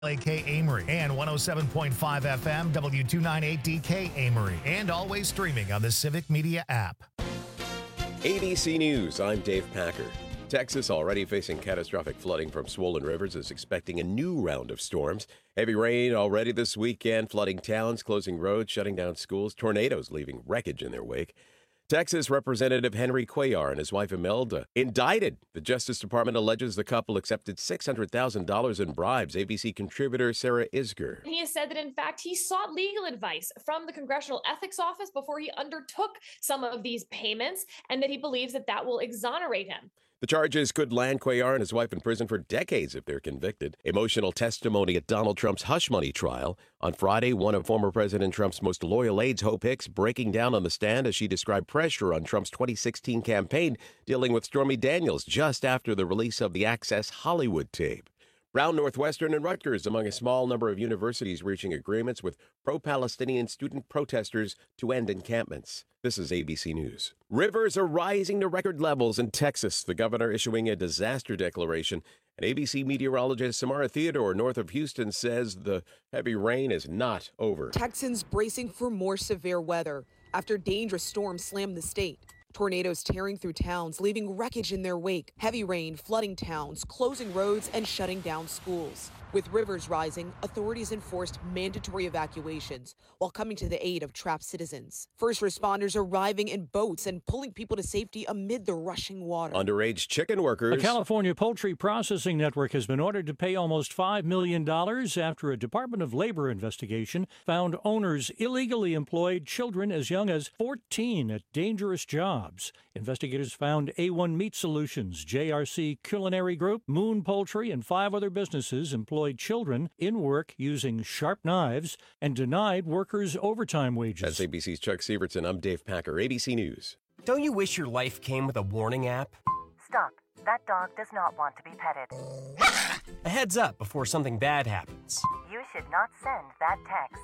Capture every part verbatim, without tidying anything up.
A K Amory and one oh seven point five F M W two ninety-eight D K Amory, and always streaming on the Civic Media app. A B C News, I'm Dave Packer. Texas, already facing catastrophic flooding from swollen rivers, is expecting a new round of storms. Heavy rain already this weekend, flooding towns, closing roads, shutting down schools, tornadoes leaving wreckage in their wake. Texas Representative Henry Cuellar and his wife Imelda indicted. The Justice Department alleges the couple accepted six hundred thousand dollars in bribes. A B C contributor Sarah Isger. He has said that, in fact, he sought legal advice from the Congressional Ethics Office before he undertook some of these payments, and that he believes that that will exonerate him. The charges could land Cuellar and his wife in prison for decades if they're convicted. Emotional testimony at Donald Trump's hush money trial. On Friday, one of former President Trump's most loyal aides, Hope Hicks, breaking down on the stand as she described pressure on Trump's twenty sixteen campaign dealing with Stormy Daniels just after the release of the Access Hollywood tape. Brown, Northwestern, and Rutgers among a small number of universities reaching agreements with pro-Palestinian student protesters to end encampments. This is A B C News. Rivers are rising to record levels in Texas, the governor issuing a disaster declaration. And A B C meteorologist Samara Theodore, north of Houston, says the heavy rain is not over. Texans bracing for more severe weather after dangerous storms slammed the state. Tornadoes tearing through towns, leaving wreckage in their wake. Heavy rain flooding towns, closing roads, and shutting down schools. With rivers rising, authorities enforced mandatory evacuations while coming to the aid of trapped citizens. First responders arriving in boats and pulling people to safety amid the rushing water. Underage chicken workers. The California Poultry Processing Network has been ordered to pay almost five million dollars after a Department of Labor investigation found owners illegally employed children as young as fourteen at dangerous jobs. Investigators found A one Meat Solutions, J R C Culinary Group, Moon Poultry, and five other businesses employed children in work using sharp knives and denied workers overtime wages. That's A B C's Chuck Sievertson. I'm Dave Packer, A B C News. Don't you wish your life came with a warning app? Stop. That dog does not want to be petted. A heads up before something bad happens. You should not send that text.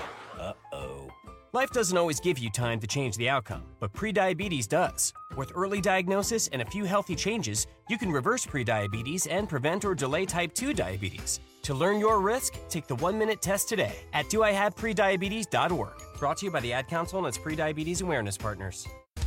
Uh-oh. Life doesn't always give you time to change the outcome, but prediabetes does. With early diagnosis and a few healthy changes, you can reverse prediabetes and prevent or delay type two diabetes. To learn your risk, take the one-minute test today at do I have prediabetes dot org. Brought to you by the Ad Council and its prediabetes awareness partners.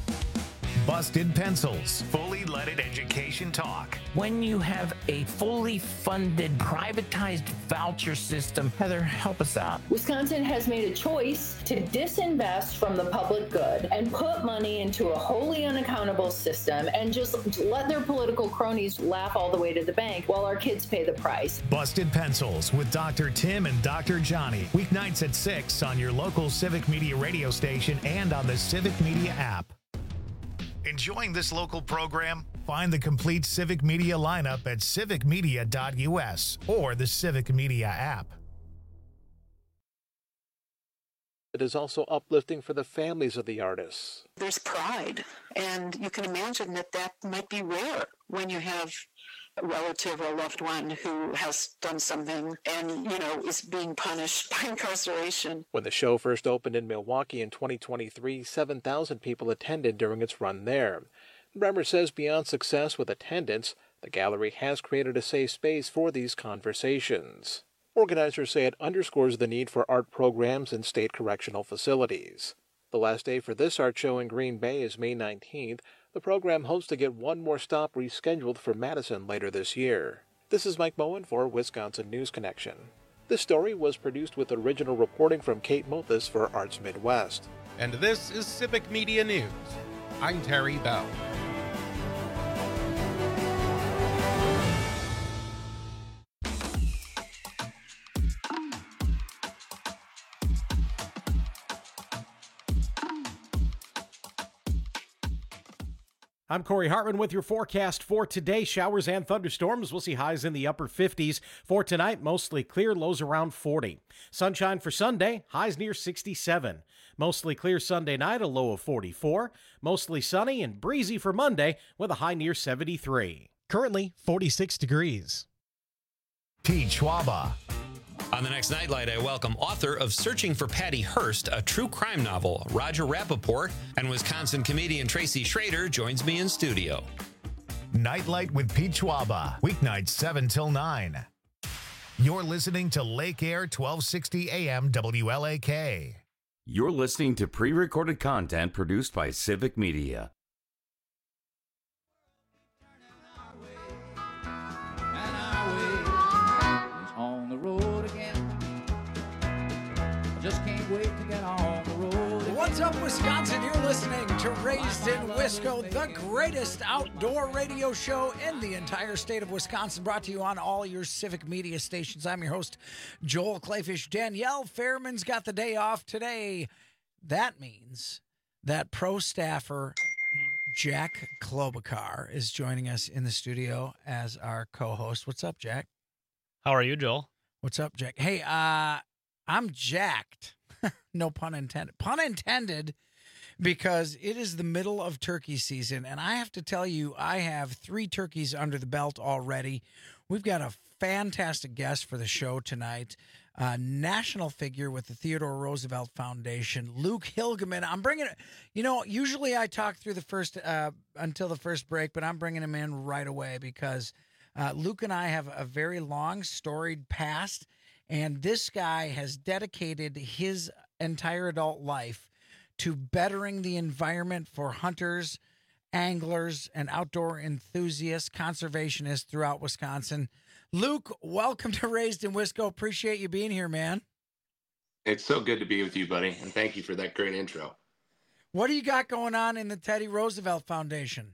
Busted Pencils, fully leaded education talk. When you have a fully funded, privatized voucher system, Heather, help us out. Wisconsin has made a choice to disinvest from the public good and put money into a wholly unaccountable system and just let their political cronies laugh all the way to the bank while our kids pay the price. Busted Pencils with Doctor Tim and Doctor Johnny. Weeknights at six on your local Civic Media radio station and on the Civic Media app. Enjoying this local program? Find the complete Civic Media lineup at civic media dot U S or the Civic Media app. It is also uplifting for the families of the artists. There's pride, and you can imagine that that might be rare when you have a relative or a loved one who has done something and, you know, is being punished by incarceration. When the show first opened in Milwaukee in twenty twenty-three, seven thousand people attended during its run there. Bremer says beyond success with attendance, the gallery has created a safe space for these conversations. Organizers say it underscores the need for art programs in state correctional facilities. The last day for this art show in Green Bay is May nineteenth. The program hopes to get one more stop rescheduled for Madison later this year. This is Mike Bowen for Wisconsin News Connection. This story was produced with original reporting from Kate Mothis for Arts Midwest. And this is Civic Media News. I'm Terry Bell. I'm Corey Hartman with your forecast for today. Showers and thunderstorms. We'll see highs in the upper fifties. For tonight, mostly clear, lows around forty. Sunshine for Sunday, highs near sixty-seven. Mostly clear Sunday night, a low of forty-four. Mostly sunny and breezy for Monday with a high near seventy-three. Currently, forty-six degrees. Pete Schwaba. On the next Nightlight, I welcome author of Searching for Patty Hearst, a true crime novel, Roger Rappaport, and Wisconsin comedian Tracy Schrader joins me in studio. Nightlight with Pete Schwaba, weeknights seven till nine. You're listening to Lake Air twelve sixty A M W L A K. You're listening to pre-recorded content produced by Civic Media. On the road again. I just can't wait to get on the road again. What's up, Wisconsin? You're listening to Raised in Wisco, the greatest outdoor radio show in the entire state of Wisconsin, brought to you on all your Civic Media stations. I'm your host, Joel Clayfish. Danielle Fairman's got the day off today. That means that pro staffer Jack Klobuchar is joining us in the studio as our co-host. What's up, Jack? How are you, Joel? What's up, Jack? Hey, uh, I'm jacked. No pun intended. Pun intended, because it is the middle of turkey season, and I have to tell you, I have three turkeys under the belt already. We've got a fantastic guest for the show tonight, a national figure with the Theodore Roosevelt Foundation, Luke Hilgeman. I'm bringing it, you know, usually I talk through the first, uh, until the first break, but I'm bringing him in right away because uh, Luke and I have a very long, storied past. And this guy has dedicated his entire adult life to bettering the environment for hunters, anglers, and outdoor enthusiasts, conservationists throughout Wisconsin. Luke, welcome to Raised in Wisco. Appreciate you being here, man. It's so good to be with you, buddy, and thank you for that great intro. What do you got going on in the Teddy Roosevelt Foundation?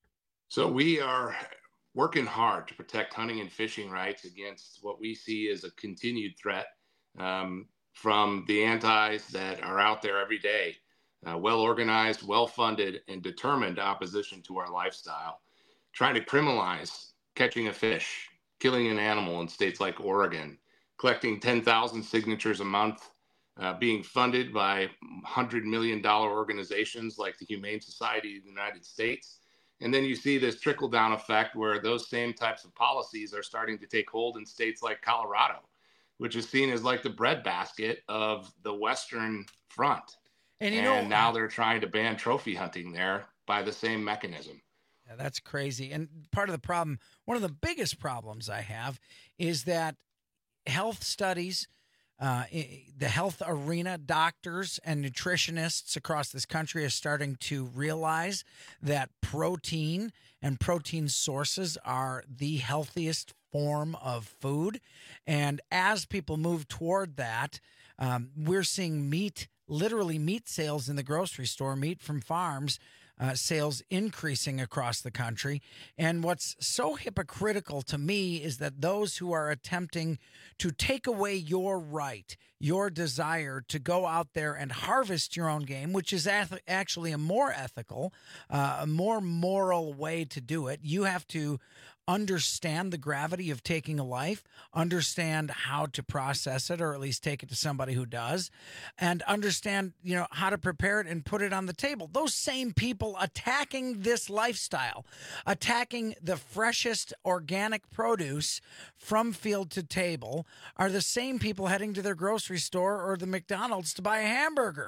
So we are working hard to protect hunting and fishing rights against what we see as a continued threat um, from the antis that are out there every day, uh, well-organized, well-funded, and determined opposition to our lifestyle, trying to criminalize catching a fish, killing an animal in states like Oregon, collecting ten thousand signatures a month, uh, being funded by one hundred million dollars organizations like the Humane Society of the United States. And then you see this trickle-down effect where those same types of policies are starting to take hold in states like Colorado, which is seen as like the breadbasket of the Western front. And, you and know, now they're trying to ban trophy hunting there by the same mechanism. Yeah, that's crazy. And part of the problem, one of the biggest problems I have is that health studies, uh, the health arena, doctors and nutritionists across this country are starting to realize that protein and protein sources are the healthiest form of food. And as people move toward that, um, we're seeing meat, literally meat sales in the grocery store, meat from farms, Uh, sales increasing across the country. And what's so hypocritical to me is that those who are attempting to take away your right, your desire to go out there and harvest your own game, which is ath- actually a more ethical, uh, a more moral way to do it. You have to understand the gravity of taking a life, understand how to process it, or at least take it to somebody who does, and understand, you know, how to prepare it and put it on the table. Those same people attacking this lifestyle, attacking the freshest organic produce from field to table, are the same people heading to their grocery store or the McDonald's to buy a hamburger.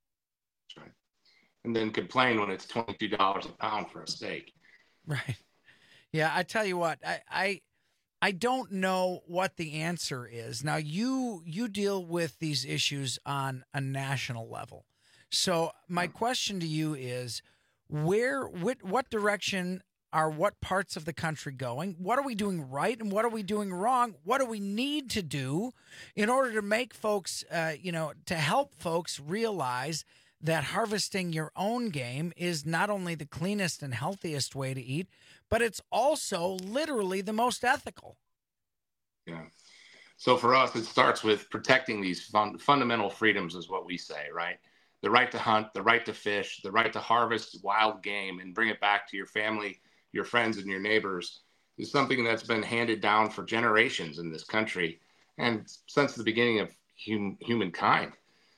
That's right. And then complain when it's twenty-two dollars a pound for a steak. Right. Yeah, I tell you what, I, I I don't know what the answer is. Now, you you deal with these issues on a national level. So my question to you is, where, what, what direction are what parts of the country going? What are we doing right and what are we doing wrong? What do we need to do in order to make folks, uh, you know, to help folks realize that harvesting your own game is not only the cleanest and healthiest way to eat, but it's also literally the most ethical? Yeah. So for us, it starts with protecting these fun, fundamental freedoms is what we say, right? The right to hunt, the right to fish, the right to harvest wild game and bring it back to your family, your friends, and your neighbors is something that's been handed down for generations in this country and since the beginning of hum, humankind.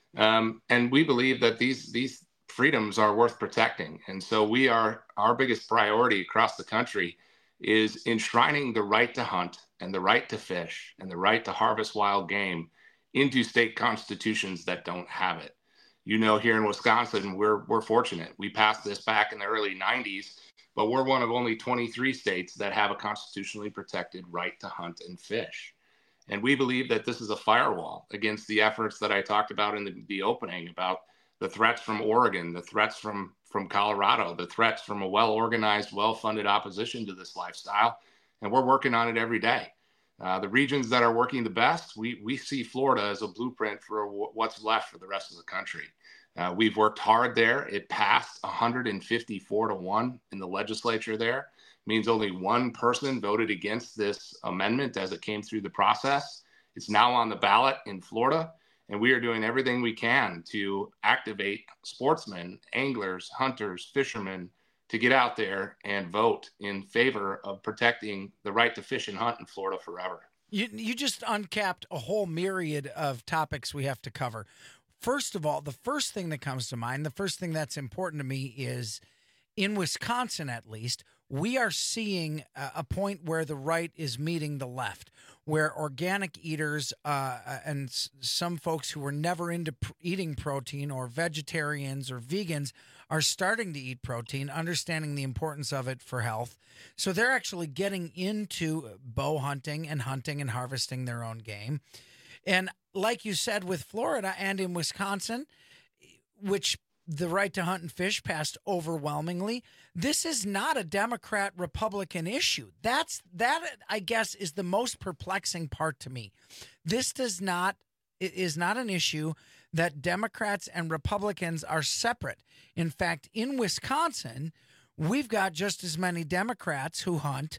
Um, and we believe that these these freedoms are worth protecting. And so we are, our biggest priority across the country is enshrining the right to hunt and the right to fish and the right to harvest wild game into state constitutions that don't have it. You know, here in Wisconsin, we're we're fortunate. We passed this back in the early nineties, but we're one of only twenty-three states that have a constitutionally protected right to hunt and fish. And we believe that this is a firewall against the efforts that I talked about in the, the opening about the threats from Oregon, the threats from, from Colorado, the threats from a well-organized, well-funded opposition to this lifestyle. And we're working on it every day. Uh, the regions that are working the best, we, we see Florida as a blueprint for w- what's left for the rest of the country. Uh, we've worked hard there. It passed one hundred fifty-four to one in the legislature there. Means only one person voted against this amendment as it came through the process. It's now on the ballot in Florida, and we are doing everything we can to activate sportsmen, anglers, hunters, fishermen to get out there and vote in favor of protecting the right to fish and hunt in Florida forever. You, you just uncapped a whole myriad of topics we have to cover. First of all, the first thing that comes to mind, the first thing that's important to me is in Wisconsin, at least, we are seeing a point where the right is meeting the left, where organic eaters uh, and s- some folks who were never into pr- eating protein, or vegetarians or vegans, are starting to eat protein, understanding the importance of it for health. So they're actually getting into bow hunting and hunting and harvesting their own game. And like you said, with Florida and in Wisconsin, which the right to hunt and fish passed overwhelmingly, this is not a Democrat-Republican issue. That's that, I guess, is the most perplexing part to me. This does not it is not an issue that Democrats and Republicans are separate. In fact, in Wisconsin, we've got just as many Democrats who hunt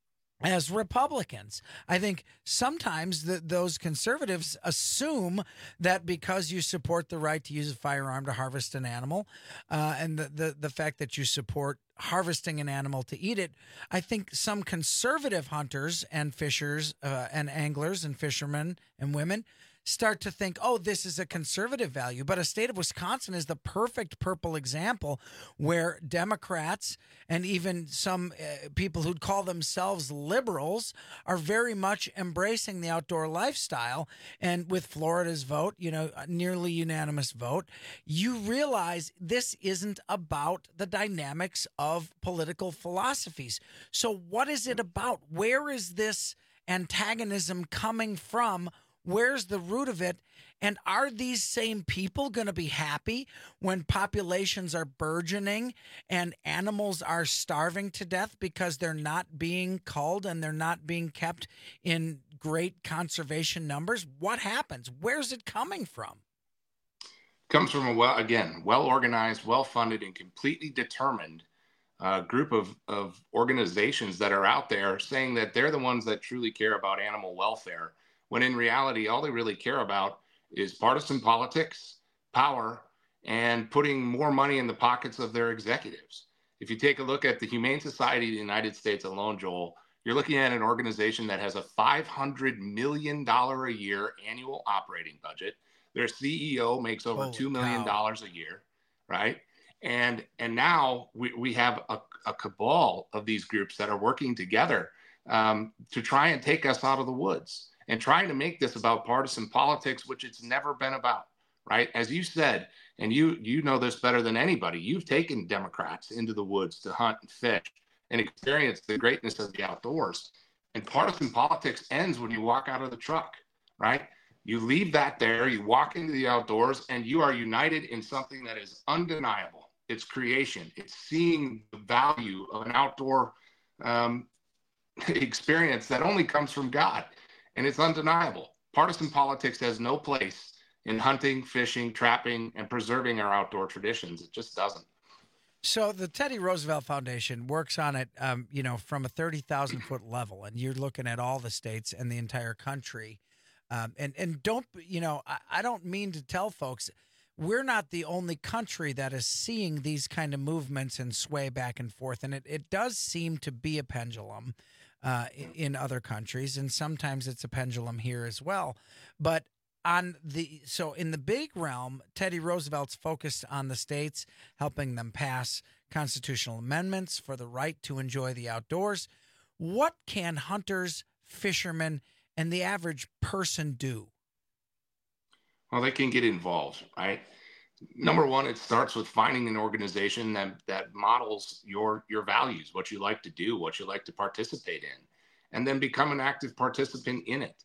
as Republicans. I think sometimes the, those conservatives assume that because you support the right to use a firearm to harvest an animal, uh, and the, the, the fact that you support harvesting an animal to eat it, I think some conservative hunters and fishers uh, and anglers and fishermen and women start to think, oh, this is a conservative value. But a state of Wisconsin is the perfect purple example where Democrats and even some uh, people who'd call themselves liberals are very much embracing the outdoor lifestyle. And with Florida's vote, you know, a nearly unanimous vote, you realize this isn't about the dynamics of political philosophies. So what is it about? Where is this antagonism coming from? Where's the root of it? And are these same people going to be happy when populations are burgeoning and animals are starving to death because they're not being culled and they're not being kept in great conservation numbers? What happens? Where's it coming from? Comes from a, well, again, well-organized, well-funded, and completely determined uh, group of, of organizations that are out there saying that they're the ones that truly care about animal welfare, when in reality, all they really care about is partisan politics, power, and putting more money in the pockets of their executives. If you take a look at the Humane Society of the United States alone, Joel, you're looking at an organization that has a five hundred million dollars a year annual operating budget. Their C E O makes over Holy two million dollars cow. a year, right? And and now we, we have a, a cabal of these groups that are working together um, to try and take us out of the woods, and trying to make this about partisan politics, which it's never been about, right? As you said, and you you know this better than anybody, you've taken Democrats into the woods to hunt and fish and experience the greatness of the outdoors. And partisan politics ends when you walk out of the truck, right? You leave that there, you walk into the outdoors, and you are united in something that is undeniable. It's creation. It's seeing the value of an outdoor um, experience that only comes from God. And it's undeniable. Partisan politics has no place in hunting, fishing, trapping, and preserving our outdoor traditions. It just doesn't. So the Teddy Roosevelt Foundation works on it, um, you know, from a thirty thousand foot level, and you're looking at all the states and the entire country. Um, and, and don't, you know, I, I don't mean to tell folks, we're not the only country that is seeing these kind of movements and sway back and forth. And it, it does seem to be a pendulum. Uh, in other countries, and sometimes it's a pendulum here as well. But on the so in the big realm, Teddy Roosevelt's focused on the states, helping them pass constitutional amendments for the right to enjoy the outdoors. What can hunters, fishermen, and the average person do? Well, they can get involved, right? Number one, it starts with finding an organization that, that models your, your values, what you like to do, what you like to participate in, and then become an active participant in it.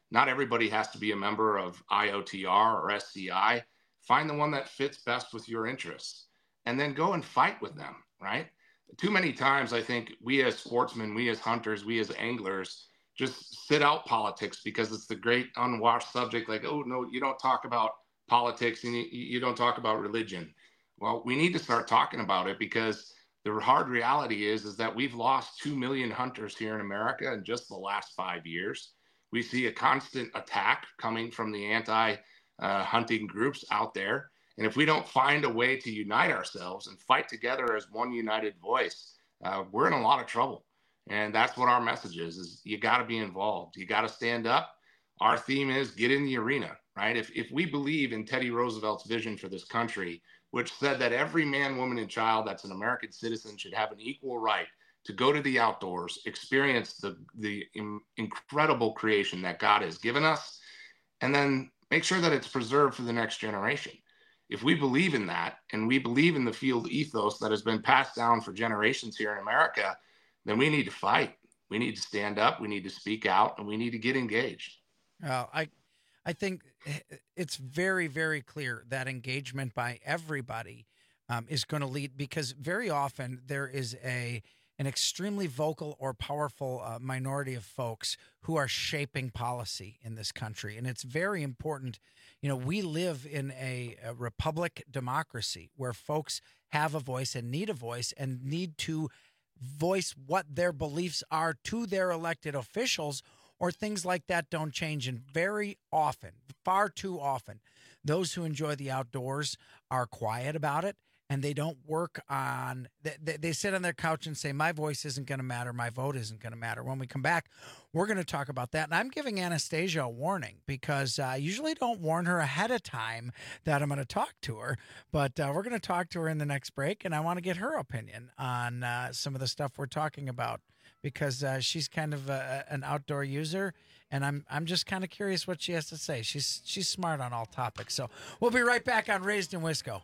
Not everybody has to be a member of I O T R or S C I. Find the one that fits best with your interests and then go and fight with them, right? Too many times, I think we as sportsmen, we as hunters, we as anglers just sit out politics because it's the great unwashed subject. Like, oh, no, you don't talk about politics and you, you don't talk about religion. Well, we need to start talking about it because the hard reality is, is that we've lost two million hunters here in America in just the last five years. We see a constant attack coming from the anti-hunting uh, groups out there. And if we don't find a way to unite ourselves and fight together as one united voice, uh, we're in a lot of trouble. And that's what our message is, is you got to be involved. You got to stand up. Our theme is get in the arena, right? If, if we believe in Teddy Roosevelt's vision for this country, which said that every man, woman, and child that's an American citizen should have an equal right to go to the outdoors, experience the, the in, incredible creation that God has given us, and then make sure that it's preserved for the next generation. If we believe in that, and we believe in the field ethos that has been passed down for generations here in America, then we need to fight. We need to stand up, we need to speak out, and we need to get engaged. Uh, I, I think it's very, very clear that engagement by everybody um, is going to lead, because very often there is a an extremely vocal or powerful uh, minority of folks who are shaping policy in this country. And it's very important. You know, we live in a, a republic democracy where folks have a voice and need a voice and need to voice what their beliefs are to their elected officials, or things like that don't change. And very often, far too often, those who enjoy the outdoors are quiet about it. And they don't work on, they, they sit on their couch and say, my voice isn't going to matter. My vote isn't going to matter. When we come back, we're going to talk about that. And I'm giving Anastasia a warning, because uh, I usually don't warn her ahead of time that I'm going to talk to her. But uh, we're going to talk to her in the next break. And I want to get her opinion on uh, some of the stuff we're talking about, because uh, she's kind of a, an outdoor user. And I'm I'm just kind of curious what she has to say. She's, she's smart on all topics. So we'll be right back on Raised in Wisco.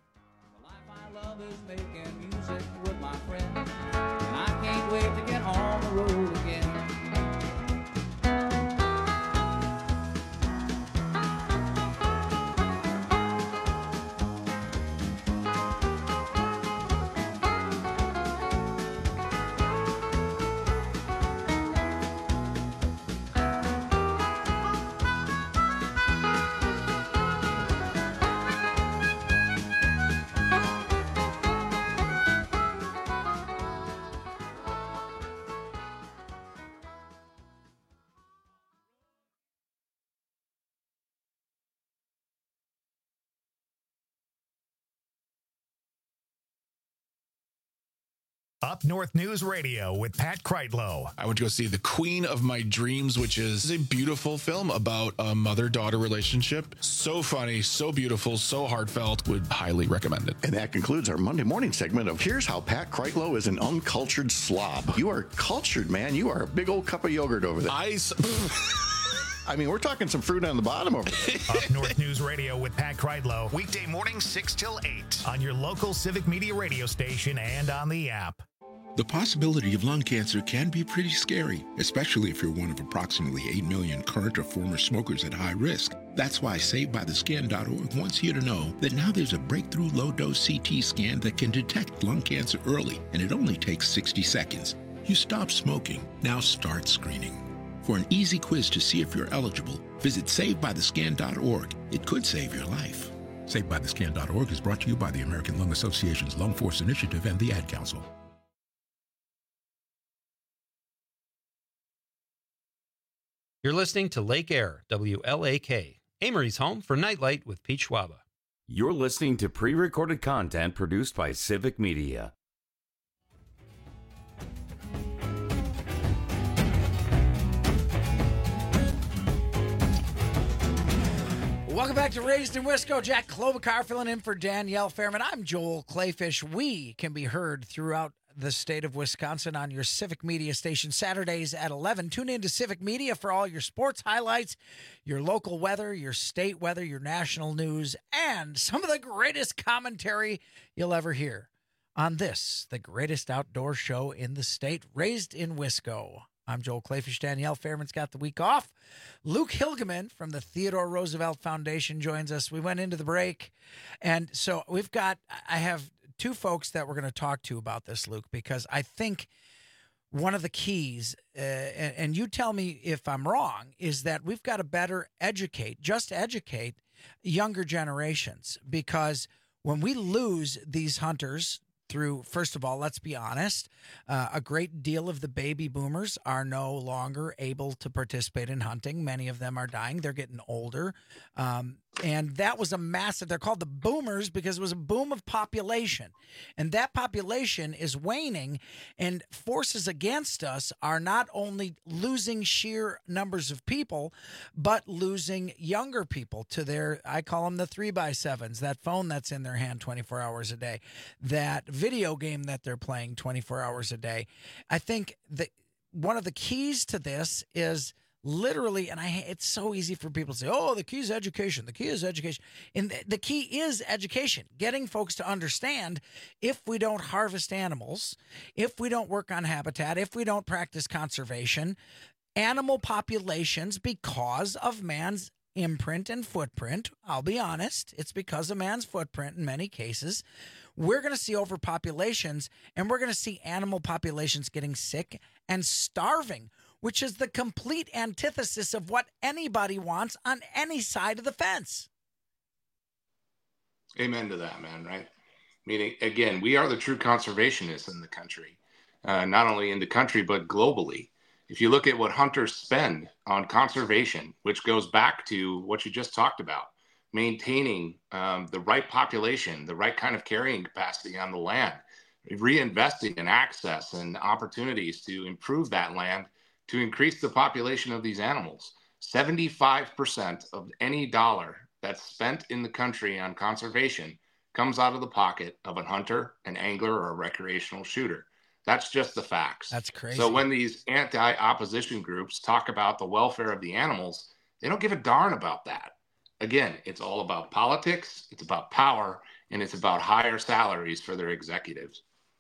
Love is making music with my friends, and I can't wait to get on the road again. Up North News Radio with Pat Kreitlow. I went to go see The Queen of My Dreams, which is a beautiful film about a mother-daughter relationship. So funny, so beautiful, so heartfelt. Would highly recommend it. And that concludes our Monday morning segment of Here's How Pat Kreitlow is an Uncultured Slob. You are cultured, man. You are a big old cup of yogurt over there. I... I mean, we're talking some fruit on the bottom over there. Up North News Radio with Pat Kreitlow. Weekday mornings six till eight on your local Civic Media radio station and on the app. The possibility of lung cancer can be pretty scary, especially if you're one of approximately eight million current or former smokers at high risk. That's why Saved By The Scan dot org wants you to know that now there's a breakthrough low-dose C T scan that can detect lung cancer early, and it only takes sixty seconds. You stop smoking, now start screening. For an easy quiz to see if you're eligible, visit Saved By The Scan dot org. It could save your life. Saved By The Scan dot org is brought to you by the American Lung Association's Lung Force Initiative and the Ad Council. You're listening to Lake Air, W L A K, Amory's home for Nightlight with Pete Schwaba. You're listening to pre-recorded content produced by Civic Media. Welcome back to Raised in Wisco. Jack Klobuchar filling in for Danielle Fairman. I'm Joel Clayfish. We can be heard throughout the state of Wisconsin on your Civic Media station Saturdays at eleven. Tune in to Civic Media for all your sports highlights, your local weather, your state weather, your national news, and some of the greatest commentary you'll ever hear on this, the greatest outdoor show in the state, Raised in Wisco. I'm Joel Clayfish. Danielle Fairman's got the week off. Luke Hilgeman from the Theodore Roosevelt Foundation joins us. We went into the break, and so we've got, I have two folks that we're going to talk to about this, Luke, because I think one of the keys, uh, and, and you tell me if I'm wrong, is that we've got to better educate, just educate younger generations, because when we lose these hunters through, first of all, let's be honest, uh, a great deal of the baby boomers are no longer able to participate in hunting. Many of them are dying. They're getting older. Um, and that was a massive, they're called the boomers because it was a boom of population. And that population is waning, and forces against us are not only losing sheer numbers of people, but losing younger people to their, I call them the three by sevens, that phone that's in their hand twenty-four hours a day, that video game that they're playing twenty-four hours a day. I think that one of the keys to this is literally, and I, it's so easy for people to say, oh, the key is education. The key is education. And the, the key is education, getting folks to understand if we don't harvest animals, if we don't work on habitat, if we don't practice conservation, animal populations, because of man's imprint and footprint, I'll be honest, it's because of man's footprint in many cases, we're going to see overpopulations, and we're going to see animal populations getting sick and starving, which is the complete antithesis of what anybody wants on any side of the fence. Amen to that, man, right? Meaning, again, we are the true conservationists in the country, uh, not only in the country, but globally. If you look at what hunters spend on conservation, which goes back to what you just talked about, maintaining um, the right population, the right kind of carrying capacity on the land, reinvesting in access and opportunities to improve that land, to increase the population of these animals. seventy-five percent of any dollar that's spent in the country on conservation comes out of the pocket of a hunter, an angler, or a recreational shooter. That's just the facts. That's crazy. So when these anti-opposition groups talk about the welfare of the animals, they don't give a darn about that. Again, it's all about politics, it's about power, and it's about higher salaries for their executives.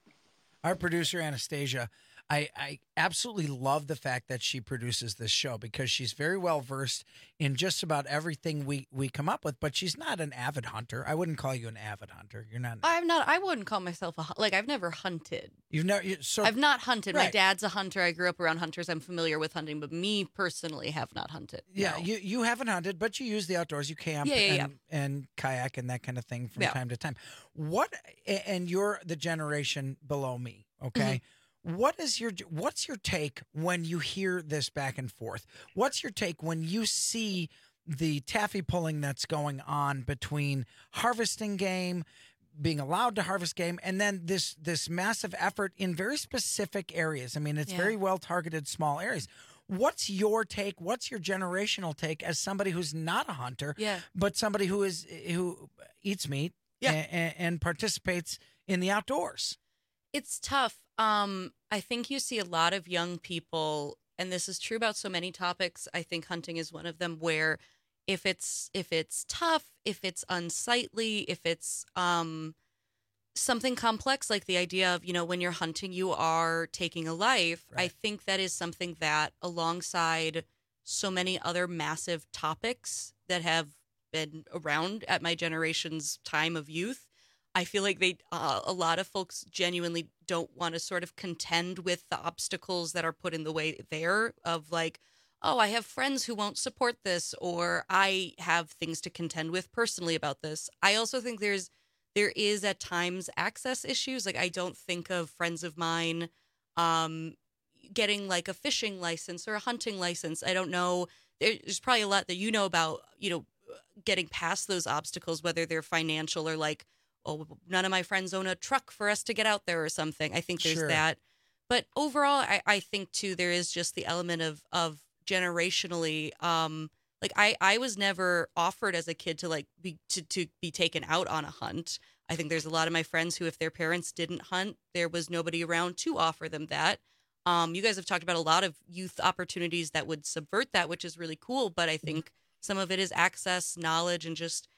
Our producer, Anastasia, I, I absolutely love the fact that she produces this show, because she's very well versed in just about everything we, we come up with, but she's not an avid hunter. I wouldn't call you an avid hunter. You're not. I'm not. I wouldn't call myself a hu- like. I've never hunted. You've never. You, so I've not hunted. Right. My dad's a hunter. I grew up around hunters. I'm familiar with hunting, but me personally have not hunted. Yeah, no. you you haven't hunted, but you use the outdoors. You camp Yeah, yeah, and, and kayak and that kind of thing from Yeah. time to time. What? And you're the generation below me. Okay. What is your what's your take when you hear this back and forth? What's your take when you see the taffy pulling that's going on between harvesting game, being allowed to harvest game, and then this this massive effort in very specific areas? I mean, it's Yeah. very well targeted small areas. What's your take? What's your generational take as somebody who's not a hunter, Yeah. but somebody who is who eats meat Yeah. and, and participates in the outdoors? It's tough. Um, I think you see a lot of young people, and this is true about so many topics. I think hunting is one of them, where if it's if it's tough, if it's unsightly, if it's um something complex, like the idea of, you know, when you're hunting, you are taking a life. I think that is something that, alongside so many other massive topics that have been around at my generation's time of youth, I feel like they, uh, a lot of folks genuinely don't want to sort of contend with the obstacles that are put in the way there, of like, oh, I have friends who won't support this, or I have things to contend with personally about this. I also think there's, there is at times access issues. Like, I don't think of friends of mine um, getting like a fishing license or a hunting license. I don't know. There's probably a lot that you know about, you know, getting past those obstacles, whether they're financial or like, oh, none of my friends own a truck for us to get out there or something. I think there's Sure. that. But overall, I, I think too, there is just the element of, of generationally, um, like I, I was never offered as a kid to like be, to, to be taken out on a hunt. I think there's a lot of my friends who, if their parents didn't hunt, there was nobody around to offer them that. Um, you guys have talked about a lot of youth opportunities that would subvert that, which is really cool. But I think some of it is access, knowledge, and just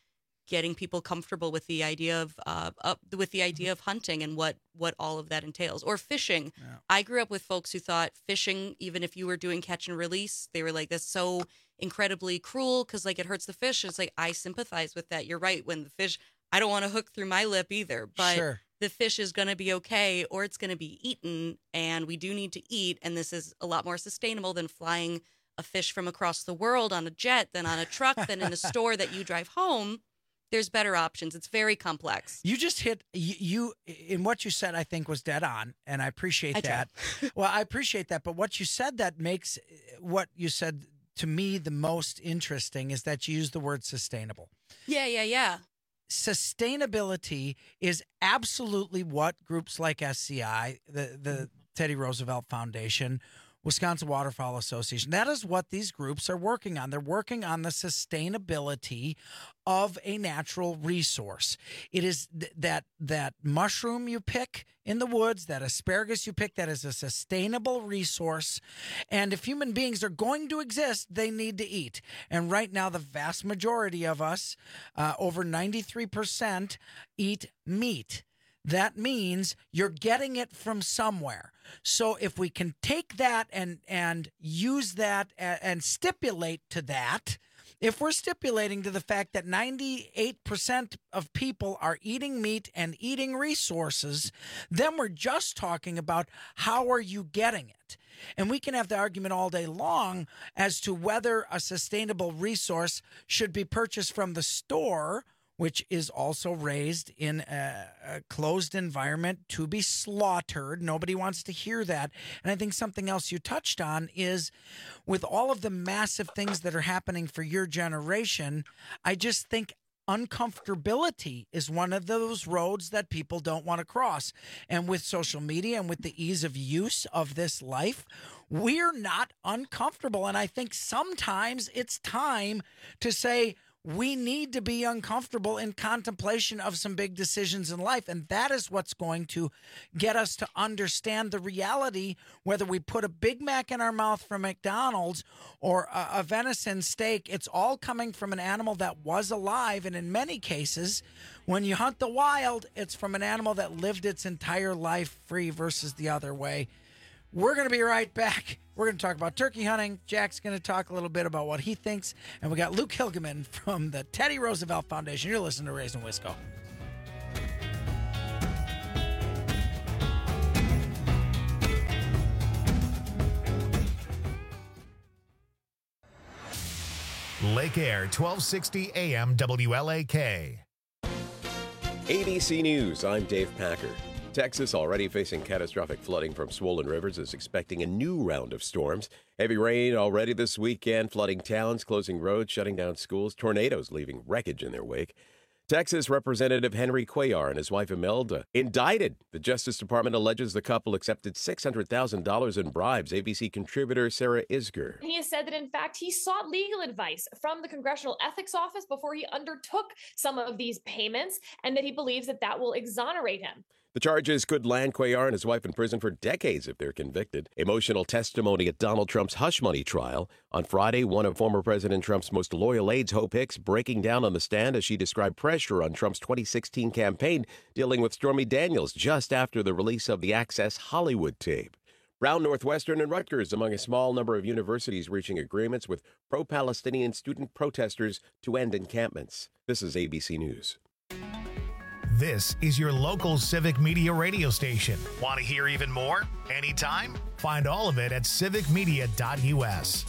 getting people comfortable with the idea of uh, up, with the idea of hunting and what what all of that entails, or fishing. Yeah. I grew up with folks who thought fishing, even if you were doing catch and release, they were like, that's so incredibly cruel because like it hurts the fish. It's like, I sympathize with that. You're right. When the fish, I don't want to hook through my lip either, but Sure. the fish is going to be okay, or it's going to be eaten, and we do need to eat. And this is a lot more sustainable than flying a fish from across the world on a jet, than on a truck, than in a store that you drive home. There's better options. It's very complex. You just hit you, you in what you said, I think was dead on, and I appreciate I that. Well, I appreciate that, but what you said that makes what you said to me the most interesting is that you use the word sustainable. Yeah, yeah, yeah. Sustainability is absolutely what groups like S C I, the the Teddy Roosevelt Foundation, Wisconsin Waterfowl Association, that is what these groups are working on. They're working on the sustainability of a natural resource. It is th- that that mushroom you pick in the woods, that asparagus you pick, that is a sustainable resource. And if human beings are going to exist, they need to eat. And right now, the vast majority of us, uh, over ninety-three percent, eat meat. That means you're getting it from somewhere. So if we can take that and and use that and, and stipulate to that, if we're stipulating to the fact that ninety-eight percent of people are eating meat and eating resources, then we're just talking about how are you getting it. And we can have the argument all day long as to whether a sustainable resource should be purchased from the store, which is also raised in a, a closed environment to be slaughtered. Nobody wants to hear that. And I think something else you touched on is with all of the massive things that are happening for your generation, I just think uncomfortability is one of those roads that people don't want to cross. And with social media and with the ease of use of this life, we're not uncomfortable. And I think sometimes it's time to say, we need to be uncomfortable in contemplation of some big decisions in life. And that is what's going to get us to understand the reality, whether we put a Big Mac in our mouth from McDonald's or a, a venison steak. It's all coming from an animal that was alive. And in many cases, when you hunt the wild, it's from an animal that lived its entire life free versus the other way. We're going to be right back. We're going to talk about turkey hunting. Jack's going to talk a little bit about what he thinks. And we got Luke Hilgeman from the Teddy Roosevelt Foundation. You're listening to Raising Wisco. Lake Air, twelve sixty A M W L A K. A B C News, I'm Dave Packer. Texas, already facing catastrophic flooding from swollen rivers, is expecting a new round of storms. Heavy rain already this weekend, flooding towns, closing roads, shutting down schools, tornadoes leaving wreckage in their wake. Texas Representative Henry Cuellar and his wife Imelda indicted. The Justice Department alleges the couple accepted six hundred thousand dollars in bribes. A B C contributor Sarah Isger. He has said that, in fact, he sought legal advice from the Congressional Ethics Office before he undertook some of these payments, and that he believes that that will exonerate him. The charges could land Cuellar and his wife in prison for decades if they're convicted. Emotional testimony at Donald Trump's hush money trial. On Friday, one of former President Trump's most loyal aides, Hope Hicks, breaking down on the stand as she described pressure on Trump's twenty sixteen campaign, dealing with Stormy Daniels just after the release of the Access Hollywood tape. Brown, Northwestern, and Rutgers among a small number of universities reaching agreements with pro-Palestinian student protesters to end encampments. This is A B C News. This is your local civic media radio station. Want to hear even more? Anytime? Find all of it at civic media dot U S.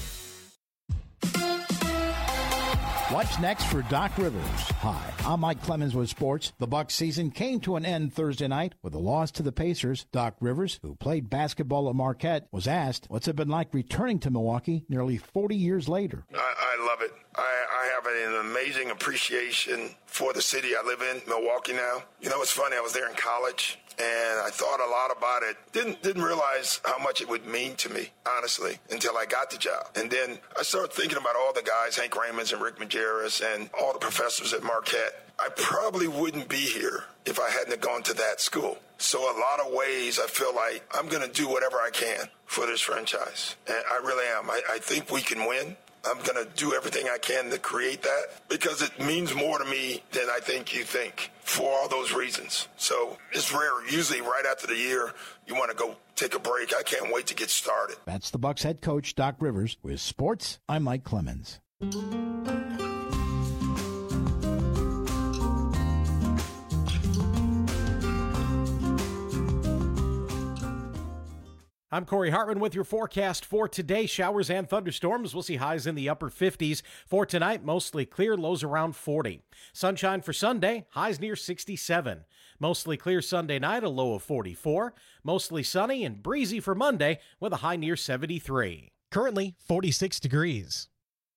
What's next for Doc Rivers? Hi, I'm Mike Clemens with sports. The Bucs season came to an end Thursday night with a loss to the Pacers. Doc Rivers, who played basketball at Marquette, was asked, what's it been like returning to Milwaukee nearly forty years later? I, I love it. I, I have an amazing appreciation for the city I live in, Milwaukee now. You know, it's funny, I was there in college, and I thought a lot about it. Didn't didn't realize how much it would mean to me, honestly, until I got the job. And then I started thinking about all the guys, Hank Raymonds and Rick Majerus, and all the professors at Marquette. I probably wouldn't be here if I hadn't gone to that school. So a lot of ways I feel like I'm going to do whatever I can for this franchise. And I really am. I, I think we can win. I'm going to do everything I can to create that because it means more to me than I think you think for all those reasons. So it's rare. Usually right after the year, you want to go take a break. I can't wait to get started. That's the Bucs head coach, Doc Rivers. With sports, I'm Mike Clemens. I'm Corey Hartman with your forecast for today. Showers and thunderstorms. We'll see highs in the upper fifties. For tonight, mostly clear, lows around forty. Sunshine for Sunday, highs near sixty-seven. Mostly clear Sunday night, a low of forty-four. Mostly sunny and breezy for Monday with a high near seventy-three. Currently forty-six degrees.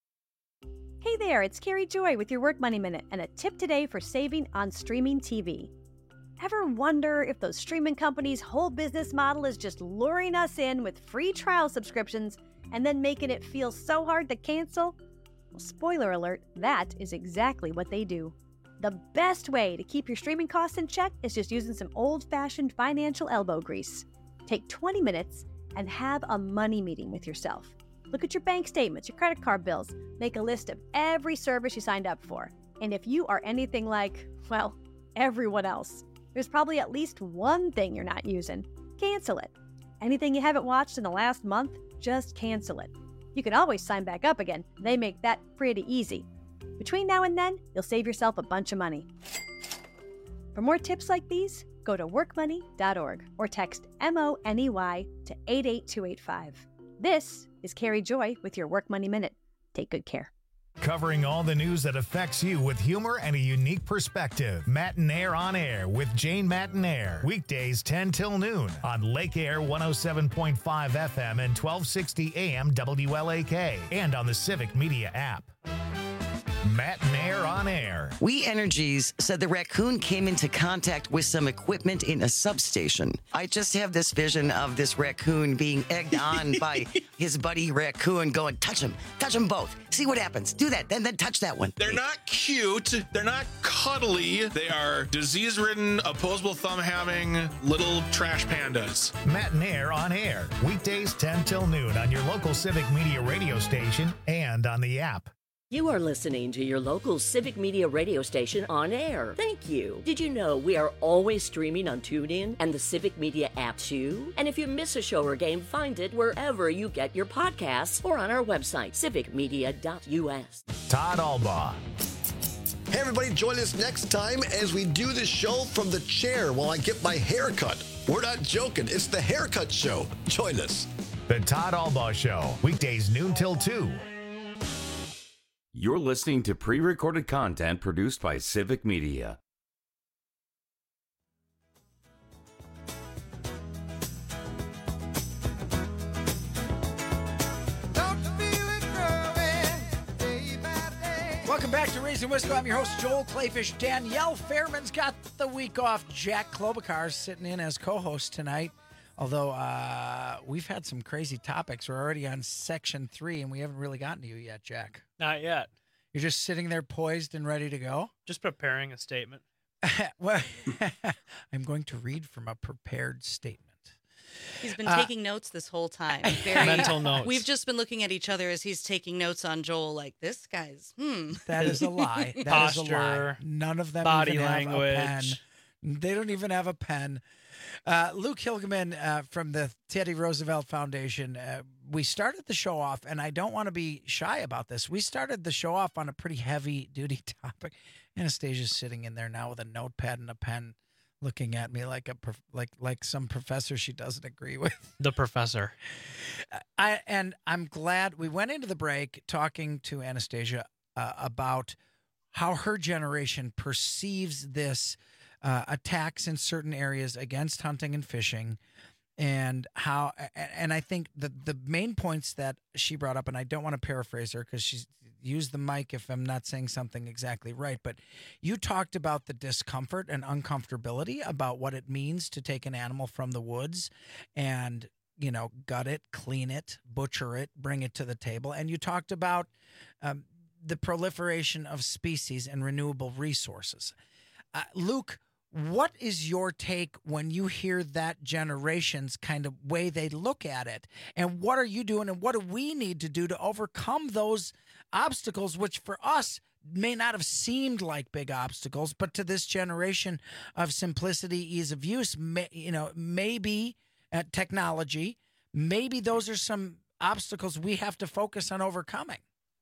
Hey there, it's Carrie Joy with your Work Money Minute and a tip today for saving on streaming T V. Ever wonder if those streaming companies' whole business model is just luring us in with free trial subscriptions and then making it feel so hard to cancel? Well, spoiler alert, that is exactly what they do. The best way to keep your streaming costs in check is just using some old-fashioned financial elbow grease. Take twenty minutes and have a money meeting with yourself. Look at your bank statements, your credit card bills, make a list of every service you signed up for. And if you are anything like, well, everyone else, there's probably at least one thing you're not using. Cancel it. Anything you haven't watched in the last month, just cancel it. You can always sign back up again. They make that pretty easy. Between now and then, you'll save yourself a bunch of money. For more tips like these, go to work money dot org or text M O N E Y to eight eight two eight five. This is Carrie Joy with your Work Money Minute. Take good care. Covering all the news that affects you with humor and a unique perspective. Matinaire on Air with Jane Matinaire. Weekdays ten till noon on Lake Air one oh seven point five F M and twelve sixty A M W L A K and on the Civic Media app. Matinaire on Air. We Energies said the raccoon came into contact with some equipment in a substation. I just have this vision of this raccoon being egged on by his buddy raccoon going, touch him, touch them both. See what happens. Do that, then then touch that one. They're not cute. They're not cuddly. They are disease-ridden, opposable thumb-having little trash pandas. Matinaire on Air. Weekdays ten till noon on your local Civic Media radio station and on the app. You are listening to your local Civic Media radio station on air. Thank you. Did you know we are always streaming on TuneIn and the Civic Media app too? And if you miss a show or game, find it wherever you get your podcasts or on our website, civic media dot U S. Todd Albaugh. Hey everybody, join us next time as we do the show from the chair while I get my hair cut. We're not joking. It's the Haircut Show. Join us. The Todd Albaugh Show. Weekdays noon till two. You're listening to pre-recorded content produced by Civic Media. Welcome back to Raising Wisco. I'm your host, Joel Clayfish. Danielle Fairman's got the week off. Jack Klobuchar's sitting in as co-host tonight. Although uh, we've had some crazy topics. We're already on section three, and we haven't really gotten to you yet, Jack. Not yet. You're just sitting there poised and ready to go? Just preparing a statement. Well, I'm going to read from a prepared statement. He's been Uh, taking notes this whole time. Very, Mental notes. We've just been looking at each other as he's taking notes on Joel like, this guy's, hmm. That is a lie. That Posture, is a lie. None of them body even language. have a pen. They don't even have a pen. Uh, Luke Hilgeman uh, from the Teddy Roosevelt Foundation. Uh, we started the show off, and I don't want to be shy about this. We started the show off on a pretty heavy-duty topic. Anastasia's sitting in there now with a notepad and a pen, looking at me like a prof- like like some professor she doesn't agree with. The professor. I and I'm glad we went into the break talking to Anastasia uh, about how her generation perceives this uh, attacks in certain areas against hunting and fishing, and how and I think the the main points that she brought up, and I don't want to paraphrase her because she's used the mic if I'm not saying something exactly right, but you talked about the discomfort and uncomfortability about what it means to take an animal from the woods and, you know, gut it, clean it, butcher it, bring it to the table. And you talked about um, the proliferation of species and renewable resources. Uh, Luke, What is your take when you hear that generation's kind of way they look at it? And what are you doing, and what do we need to do to overcome those obstacles, which for us may not have seemed like big obstacles, but to this generation of simplicity, ease of use, may, you know, maybe uh, technology, maybe those are some obstacles we have to focus on overcoming.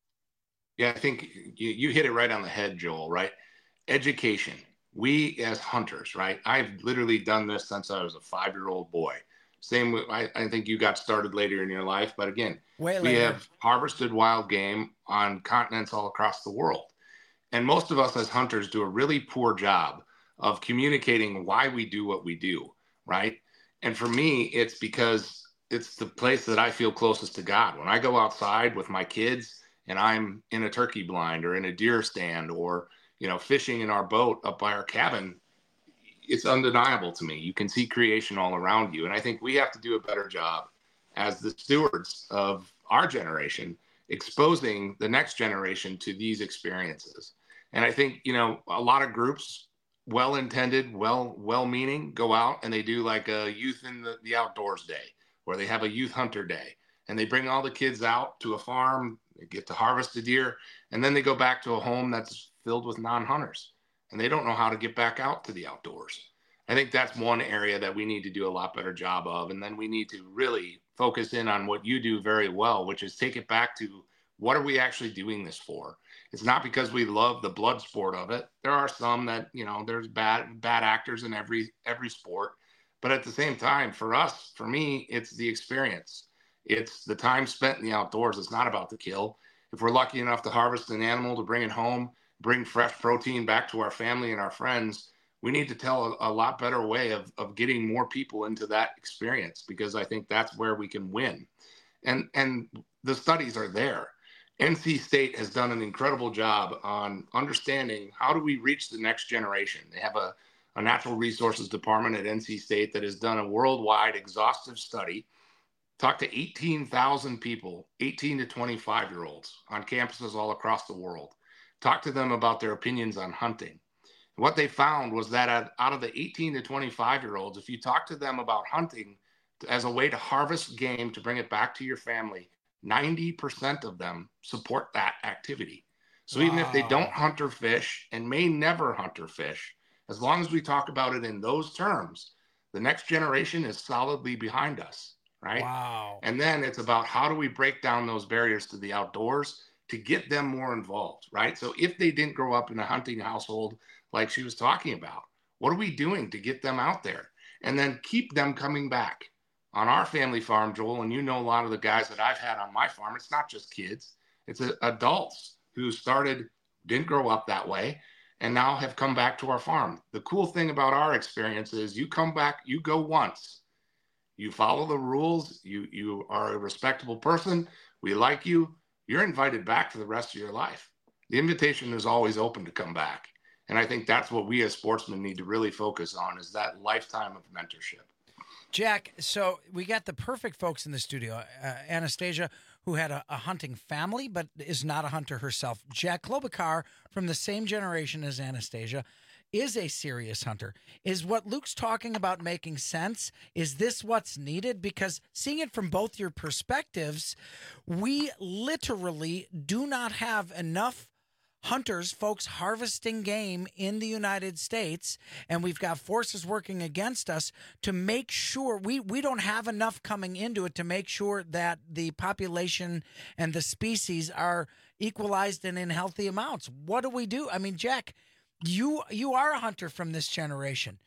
Yeah, I think you, you hit it right on the head, Joel, right? Education. We as hunters, right? I've literally done this since I was a five-year-old boy. Same with, I, I think you got started later in your life, but again, Way we later. have harvested wild game on continents all across the world. And most of us as hunters do a really poor job of communicating why we do what we do, right? And for me, it's because it's the place that I feel closest to God. When I go outside with my kids and I'm in a turkey blind or in a deer stand or, you know, fishing in our boat up by our cabin, it's undeniable to me. You can see creation all around you. And I think we have to do a better job as the stewards of our generation, exposing the next generation to these experiences. And I think, you know, a lot of groups, well-intended, well, well-meaning, go out and they do like a youth in the, the outdoors day, where they have a youth hunter day, and they bring all the kids out to a farm, they get to harvest a deer, and then they go back to a home that's filled with non-hunters, and they don't know how to get back out to the outdoors. I think that's one area that we need to do a lot better job of. And then we need to really focus in on what you do very well, which is take it back to what are we actually doing this for? It's not because we love the blood sport of it. There are some that, you know, there's bad, bad actors in every, every sport. But at the same time, for us, for me, it's the experience. It's the time spent in the outdoors. It's not about the kill. If we're lucky enough to harvest an animal, to bring it home, bring fresh protein back to our family and our friends, we need to tell a, a lot better way of, of getting more people into that experience, because I think that's where we can win. And, and the studies are there. N C State has done an incredible job on understanding how do we reach the next generation. They have a, a natural resources department at N C State that has done a worldwide exhaustive study, talked to eighteen thousand people, eighteen to twenty-five year olds on campuses all across the world, talked to them about their opinions on hunting. What they found was that out of the eighteen to twenty-five year olds, if you talk to them about hunting as a way to harvest game, to bring it back to your family, ninety percent of them support that activity. So wow. Even if they don't hunt or fish and may never hunt or fish, as long as we talk about it in those terms, the next generation is solidly behind us, right? Wow. And then it's about how do we break down those barriers to the outdoors to get them more involved, right? So if they didn't grow up in a hunting household like she was talking about, what are we doing to get them out there? And then keep them coming back. On our family farm, Joel, and you know a lot of the guys that I've had on my farm, it's not just kids, it's a, adults who started, didn't grow up that way, and now have come back to our farm. The cool thing about our experience is you come back, you go once, you follow the rules, you, you are a respectable person, we like you, you're invited back for the rest of your life. The invitation is always open to come back. And I think that's what we as sportsmen need to really focus on, is that lifetime of mentorship. Jack, so we got the perfect folks in the studio. Uh, Anastasia, who had a, a hunting family but is not a hunter herself. Jack Klobuchar, from the same generation as Anastasia, is a serious hunter. Is what Luke's talking about making sense? Is this what's needed? Because seeing it from both your perspectives, we literally do not have enough hunters, folks harvesting game in the United States, and we've got forces working against us to make sure we, we don't have enough coming into it to make sure that the population and the species are equalized and in healthy amounts. What do we do? I mean, Jack, you you are a hunter from this generation.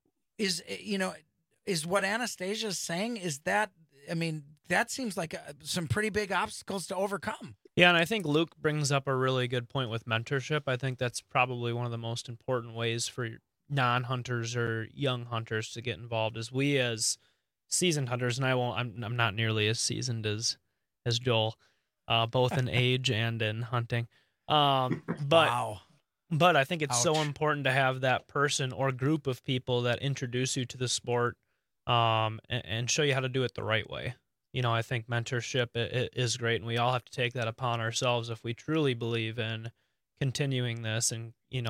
Is, you know, is what Anastasia is saying, is that, I mean, that seems like a, some pretty big obstacles to overcome. Yeah, and I think Luke brings up a really good point with mentorship. I think that's probably one of the most important ways for non-hunters or young hunters to get involved. Is we as seasoned hunters, and I won't, I'm I'm not nearly as seasoned as as Joel, uh, both in age and in hunting. Um, but wow. but I think it's Ouch. so important to have that person or group of people that introduce you to the sport, um, and, and show you how to do it the right way. You know, I think mentorship is great, and we all have to take that upon ourselves if we truly believe in continuing this and, you know,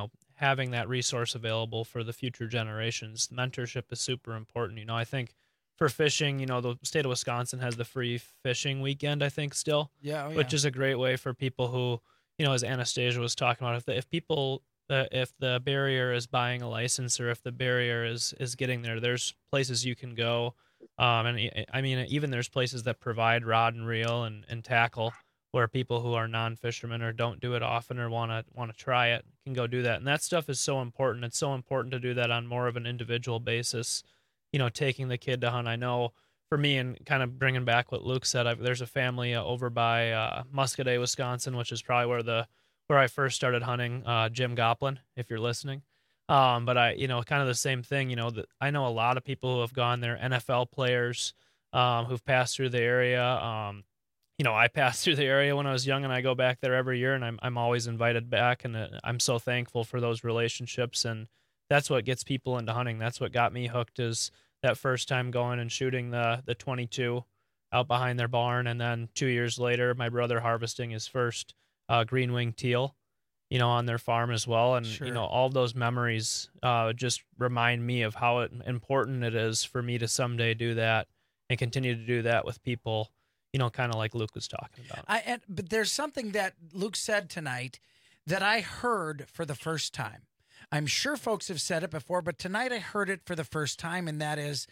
having that resource available for the future generations. Mentorship is super important. You know, I think for fishing, you know, the state of Wisconsin has the free fishing weekend, I think still, Yeah, oh, which yeah. is a great way for people who, you know, as Anastasia was talking about, if the, if people, uh, if the barrier is buying a license or if the barrier is, is getting there, there's places you can go. Um, and I- I mean, even there's places that provide rod and reel and, and tackle where people who are non-fishermen or don't do it often or want to want to try it can go do that. And that stuff is so important. It's so important to do that on more of an individual basis, you know, taking the kid to hunt. I know for me, and kind of bringing back what Luke said, I've, there's a family uh, over by uh, Muscoda, Wisconsin, which is probably where the where I first started hunting, uh, Jim Goplin, if you're listening. Um, but I, you know, kind of the same thing, you know, that I know a lot of people who have gone there, N F L players um, who've passed through the area. Um, you know, I passed through the area when I was young, and I go back there every year, and I'm I'm always invited back, and uh, I'm so thankful for those relationships, and that's what gets people into hunting. That's what got me hooked, is that first time going and shooting the the twenty-two out behind their barn, and then two years later, my brother harvesting his first uh, green wing teal, you know, on their farm as well, and Sure. you know, all those memories uh, just remind me of how it, important it is for me to someday do that and continue to do that with people. You know, kind of like Luke was talking about. I and, but there's something that Luke said tonight that I heard for the first time. I'm sure folks have said it before, but tonight I heard it for the first time, and that is,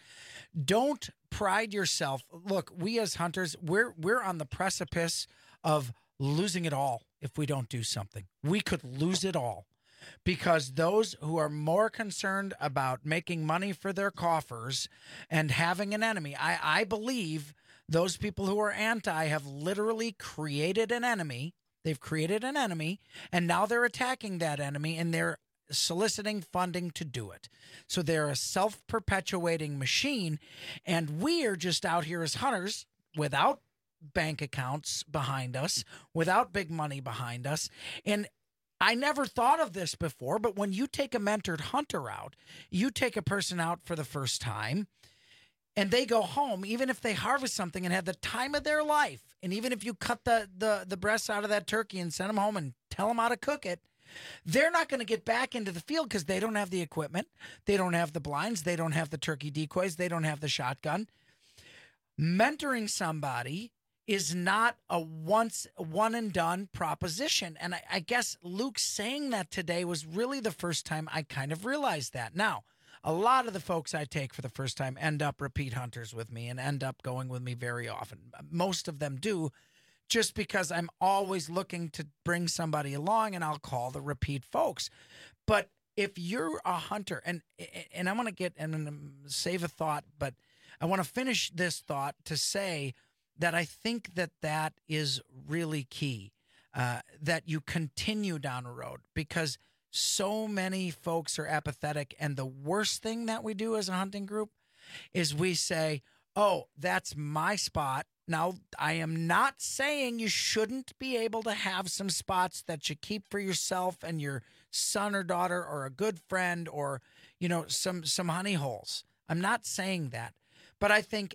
don't pride yourself. Look, we as hunters, we're we're on the precipice of losing it all if we don't do something. We could lose it all because those who are more concerned about making money for their coffers and having an enemy, I, I believe those people who are anti have literally created an enemy. They've created an enemy, and now they're attacking that enemy, and they're soliciting funding to do it. So they're a self-perpetuating machine, and we are just out here as hunters without bank accounts behind us, without big money behind us. And I never thought of this before, but when you take a mentored hunter out, you take a person out for the first time, and they go home, even if they harvest something and have the time of their life, and even if you cut the, the, the breasts out of that turkey and send them home and tell them how to cook it, they're not going to get back into the field because they don't have the equipment. They don't have the blinds. They don't have the turkey decoys. They don't have the shotgun. Mentoring somebody is not a once one and done proposition. And I, I guess Luke saying that today was really the first time I kind of realized that. Now, a lot of the folks I take for the first time end up repeat hunters with me and end up going with me very often. Most of them do, just because I'm always looking to bring somebody along, and I'll call the repeat folks. But if you're a hunter, and and I want to get and save a thought, but I want to finish this thought to say that I think that that is really key, uh, that you continue down a road, because so many folks are apathetic. And the worst thing that we do as a hunting group is we say, oh, that's my spot. Now, I am not saying you shouldn't be able to have some spots that you keep for yourself and your son or daughter or a good friend, or, you know, some, some honey holes. I'm not saying that. But I think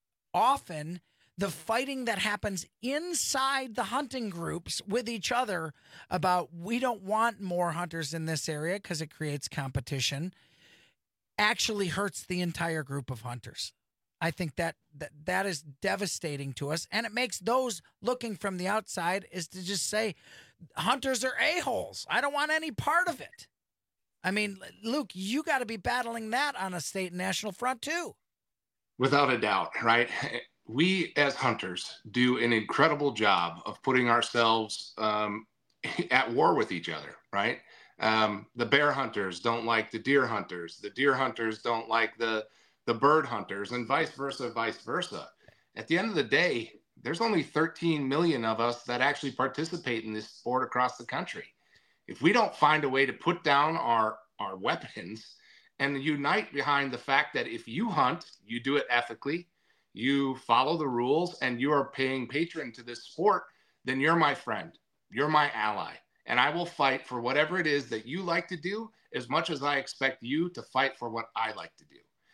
often the fighting that happens inside the hunting groups with each other about, we don't want more hunters in this area because it creates competition, actually hurts the entire group of hunters. I think that, that that is devastating to us, and it makes those looking from the outside is to just say, hunters are a-holes. I don't want any part of it. I mean, Luke, you got to be battling that on a state and national front too. Without a doubt, right? We as hunters do an incredible job of putting ourselves um, at war with each other, right? Um, the bear hunters don't like the deer hunters. The deer hunters don't like the, the bird hunters, and vice versa, vice versa. At the end of the day, there's only thirteen million of us that actually participate in this sport across the country. If we don't find a way to put down our, our weapons and unite behind the fact that if you hunt, you do it ethically, you follow the rules, and you are paying patron to this sport, then you're my friend, you're my ally, and I will fight for whatever it is that you like to do as much as I expect you to fight for what I like to do.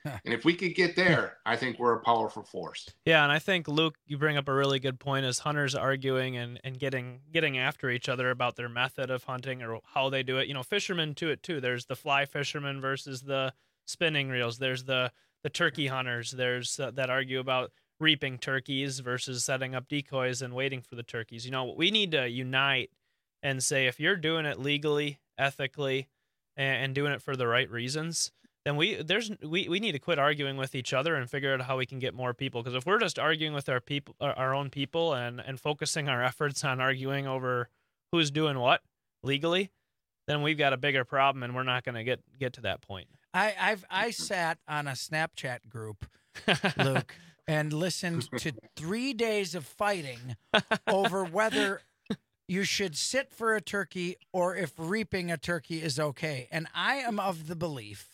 And if we could get there, I think we're a powerful force. Yeah, and I think, Luke, you bring up a really good point as hunters arguing and, and getting getting after each other about their method of hunting or how they do it. You know, fishermen do it too. There's the fly fishermen versus the spinning reels. There's the, the turkey hunters. There's uh, that argue about reaping turkeys versus setting up decoys and waiting for the turkeys. You know, we need to unite and say, if you're doing it legally, ethically, and, and doing it for the right reasons, then we there's we, we need to quit arguing with each other and figure out how we can get more people. Because if we're just arguing with our people, our, our own people, and and focusing our efforts on arguing over who's doing what legally, then we've got a bigger problem, and we're not going to get get to that point. I I've I sat on a Snapchat group, Luke, and listened to three days of fighting over whether you should sit for a turkey or if reaping a turkey is okay. And I am of the belief,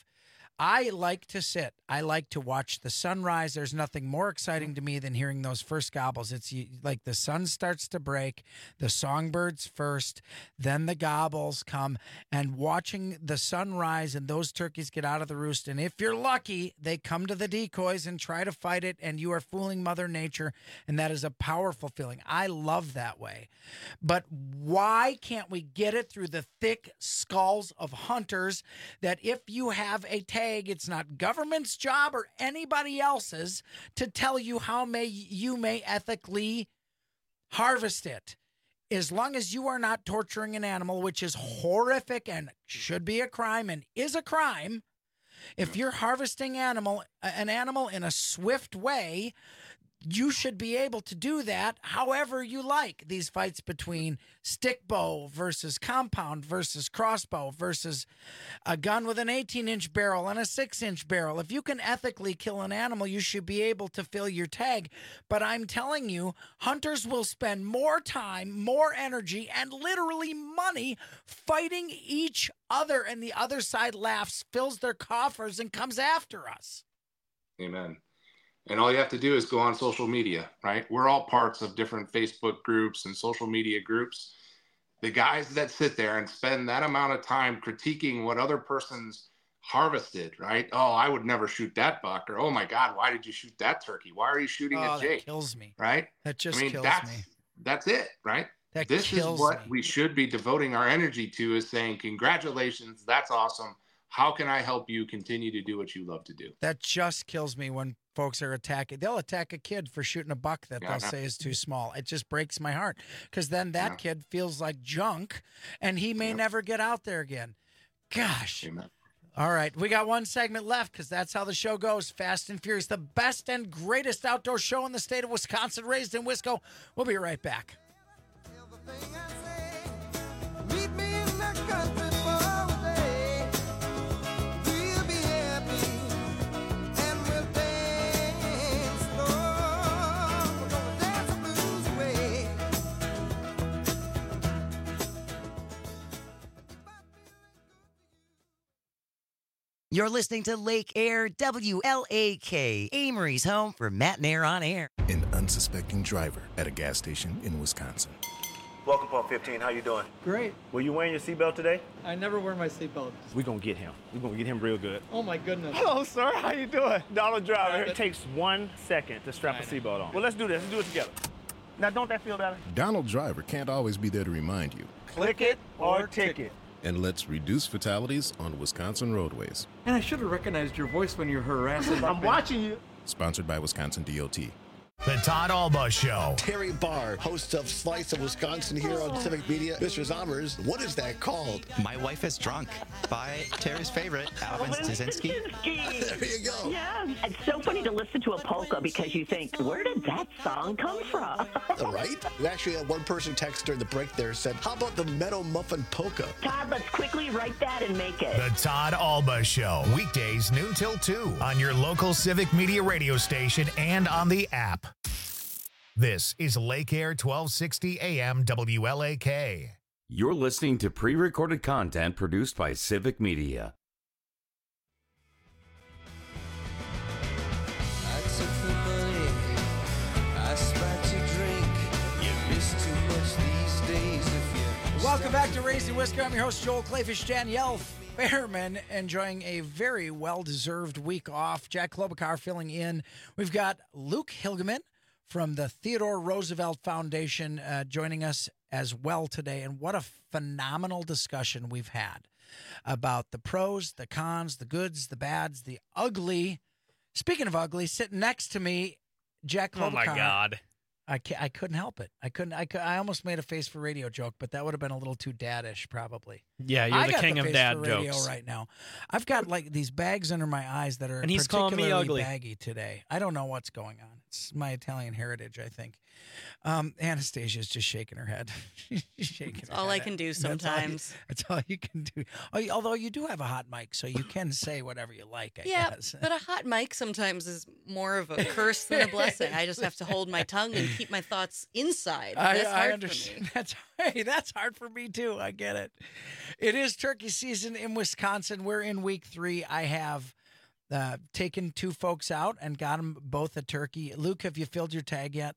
I like to sit. I like to watch the sunrise. There's nothing more exciting to me than hearing those first gobbles. It's like the sun starts to break, the songbirds first, then the gobbles come, and watching the sunrise and those turkeys get out of the roost. And if you're lucky, they come to the decoys and try to fight it, and you are fooling Mother Nature, and that is a powerful feeling. I love that way. But why can't we get it through the thick skulls of hunters that if you have a tag, it's not government's job or anybody else's to tell you how may you may ethically harvest it. As long as you are not torturing an animal, which is horrific and should be a crime and is a crime, if you're harvesting animal an animal in a swift way, you should be able to do that however you like. These fights between stick bow versus compound versus crossbow versus a gun with an eighteen-inch barrel and a six-inch barrel. If you can ethically kill an animal, you should be able to fill your tag. But I'm telling you, hunters will spend more time, more energy, and literally money fighting each other, and the other side laughs, fills their coffers, and comes after us. Amen. And all you have to do is go on social media, right? We're all parts of different Facebook groups and social media groups. The guys that sit there and spend that amount of time critiquing what other person's harvested, right? Oh, I would never shoot that buck. Or, oh my God, why did you shoot that turkey? Why are you shooting oh, at Jake? That kills me. Right? That just I mean, kills that's, me. That's it, right? That this kills is what me. we should be devoting our energy to, is saying, congratulations, that's awesome. How can I help you continue to do what you love to do? That just kills me when folks are attacking. They'll attack a kid for shooting a buck that Yeah, they'll no. say is too small. It just breaks my heart, because then that Yeah. kid feels like junk, and he may never get out there again. Gosh. Amen. All right, we got one segment left, because that's how the show goes. Fast and Furious, the best and greatest outdoor show in the state of Wisconsin, raised in Wisco. We'll be right back. Meet me in the country for a day. We'll be happy and we'll dance slow. We're gonna dance the blues away. You're listening to Lake Air W L A K, Amory's home for Matt and Air on Air. An unsuspecting driver at a gas station in Wisconsin. Welcome, Pump fifteen. How you doing? Great. Were you wearing your seatbelt today? I never wear my seatbelt. We're gonna get him. We're gonna get him real good. Oh my goodness. Hello, sir. How you doing? Donald Driver. Private. It takes one second to strap a seatbelt on. Well, let's do this. Let's do it together. Now, don't that feel better? Donald Driver can't always be there to remind you. Click it or ticket. And let's reduce fatalities on Wisconsin roadways. And I should have recognized your voice when you're harassing. I'm watching you. Sponsored by Wisconsin D O T. The Todd Alba Show. Terry Barr, host of Slice of Wisconsin here on Civic Media. Mister Zommers, what is that called? My Wife is Drunk by Terry's favorite, Alvin Stasinski. There you go. Yeah, it's so funny to listen to a polka because you think, where did that song come from? Right? We actually had one person text during the break there said, how about the Meadow Muffin Polka? Todd, let's quickly write that and make it. The Todd Alba Show. Weekdays noon till two on your local Civic Media radio station and on the app. This is Lake Air twelve sixty A M W L A K. You're listening to pre-recorded content produced by Civic Media. I took the money, I spiked your drink. You miss too much these days if you Welcome Welcome back to Raising Whisker. I'm your host, Joel Clayfish. Danielle Fairman enjoying a very well-deserved week off. Jack Klobuchar filling in. We've got Luke Hilgeman from the Theodore Roosevelt Foundation uh, joining us as well today. And what a phenomenal discussion we've had about the pros, the cons, the goods, the bads, the ugly. Speaking of ugly, sitting next to me, Jack Klobuchar. Oh, my God. I, ca- I couldn't help it. I couldn't. I, cou- I almost made a face for radio joke, but that would have been a little too daddish, probably. Yeah, you're I the got king the of face dad for radio jokes right now. I've got like these bags under my eyes that are And he's calling me particularly ugly. baggy today. I don't know what's going on. It's my Italian heritage, I think. Um, Anastasia's just shaking her head. She's shaking. That's her all head. I can do That's all you- sometimes. That's all you can do. Oh, you- Although you do have a hot mic, so you can say whatever you like. I Yeah, guess. but a hot mic sometimes is more of a curse than a blessing. I just have to hold my tongue and keep my thoughts inside. I, That's I hard understand. for me. That's hey, that's hard for me too. I get it. It is turkey season in Wisconsin. We're in week three. I have uh, taken two folks out and got them both a turkey. Luke, have you filled your tag yet?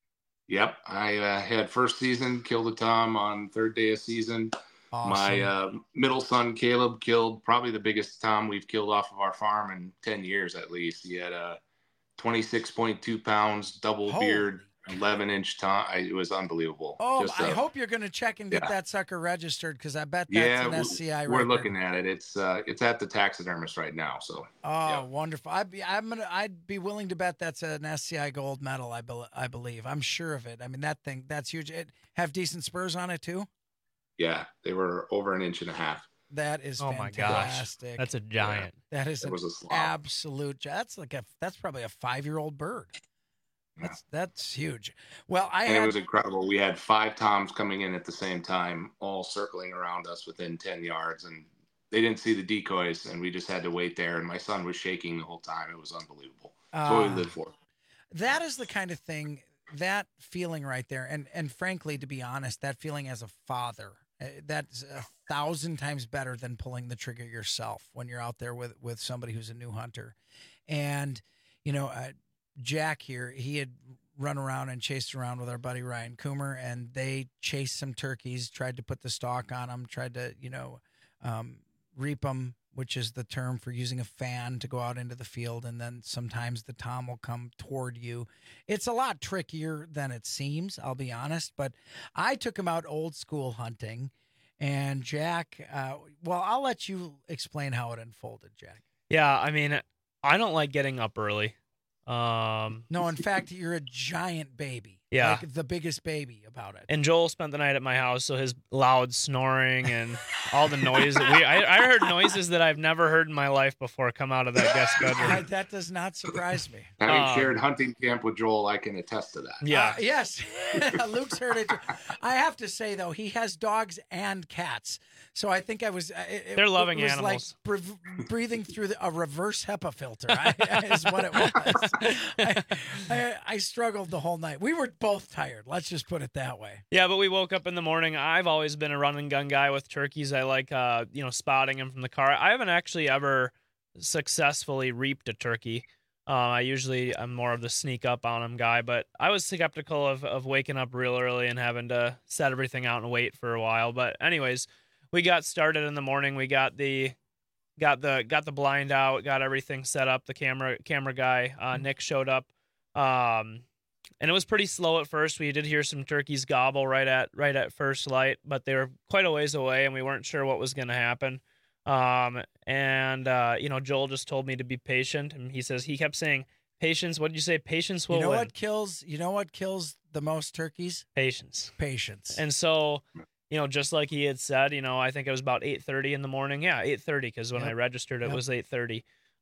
Yep, I uh, had first season, killed a tom on third day of season. Awesome. My uh, middle son Caleb killed probably the biggest tom we've killed off of our farm in ten years at least. He had a twenty-six point two pounds, double Holy. beard, eleven inch tom. I, it was unbelievable. Oh, Just, I uh, hope you're going to check and get yeah. that sucker registered because I bet that's Yeah, an S C I we're record. looking at it. It's uh, it's at the taxidermist right now. So Oh, wonderful! I'd be, I'm gonna, I'd be willing to bet that's an S C I gold medal. I, bel I believe. I'm sure of it. I mean, that thing, that's huge. It have decent spurs on it too. yeah, they were over an inch and a half. That is Oh my gosh. fantastic. That's a giant. That is It an was a slob. absolute. That's like a. That's probably a five-year-old bird. That's that's huge. Well, I And had. it was incredible. We had five toms coming in at the same time, all circling around us within ten yards, and they didn't see the decoys, and we just had to wait there. And my son was shaking the whole time. It was unbelievable. That's what Uh, we live for. That is the kind of thing, that feeling right there, and and frankly, to be honest, that feeling as a father, uh, that's a thousand times better than pulling the trigger yourself when you're out there with with somebody who's a new hunter. And you know, uh, Jack here, he had run around and chased around with our buddy Ryan Coomer, and they chased some turkeys, tried to put the stalk on them, tried to you know um, reap them, which is the term for using a fan to go out into the field, and then sometimes the tom will come toward you. It's a lot trickier than it seems, I'll be honest, but I took him out old school hunting, and Jack, uh, well, I'll let you explain how it unfolded, Jack. Yeah, I mean, I don't like getting up early. Um, No, in fact, you're a giant baby. Yeah. Like the biggest baby about it. and Joel spent the night at my house, so his loud snoring and all the noise that we I, I heard noises that I've never heard in my life before come out of that guest bedroom. That does not surprise me. Having um, shared hunting camp with Joel, I can attest to that. Yeah. Uh, yes. Luke's heard it. Too. I have to say, though, he has dogs and cats. So I think I was. uh, It, They're loving it was animals. like bre- breathing through the, a reverse HEPA filter, I, is what it was. I, I, I struggled the whole night. We were both tired. Let's just put it that way. Yeah, but we woke up in the morning. I've always been a run and gun guy with turkeys. I like, uh, you know, spotting them from the car. I haven't actually ever successfully reaped a turkey. Uh, I usually I'm more of the sneak up on them guy, but I was skeptical of, of waking up real early and having to set everything out and wait for a while. But anyways, we got started in the morning. We got the got the got the blind out, got everything set up. The camera camera guy uh, Nick showed up. Um, And it was pretty slow at first. We did hear some turkeys gobble right at right at first light, but they were quite a ways away, and we weren't sure what was going to happen. Um, and uh, you know, Joel just told me to be patient, and he says he kept saying, "Patience." What did you say? Patience will You know win. what kills? You know what kills the most turkeys? Patience. Patience. And so, you know, just like he had said, you know, I think it was about eight thirty in the morning. Yeah, eight thirty, because when Yep. I registered, it Yep. was eight thirty.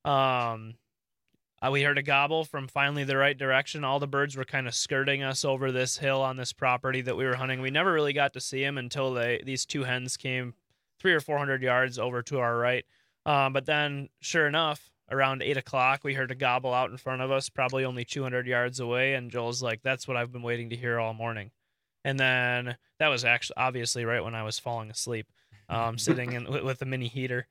Um, uh, we heard a gobble from finally the right direction. All the birds were kind of skirting us over this hill on this property that we were hunting. We never really got to see them until they these two hens came three or four hundred yards over to our right. Um, but then, sure enough, around eight o'clock, we heard a gobble out in front of us, probably only two hundred yards away. And Joel's like, "That's what I've been waiting to hear all morning." And then that was actually obviously right when I was falling asleep, um, sitting in with, with a mini heater.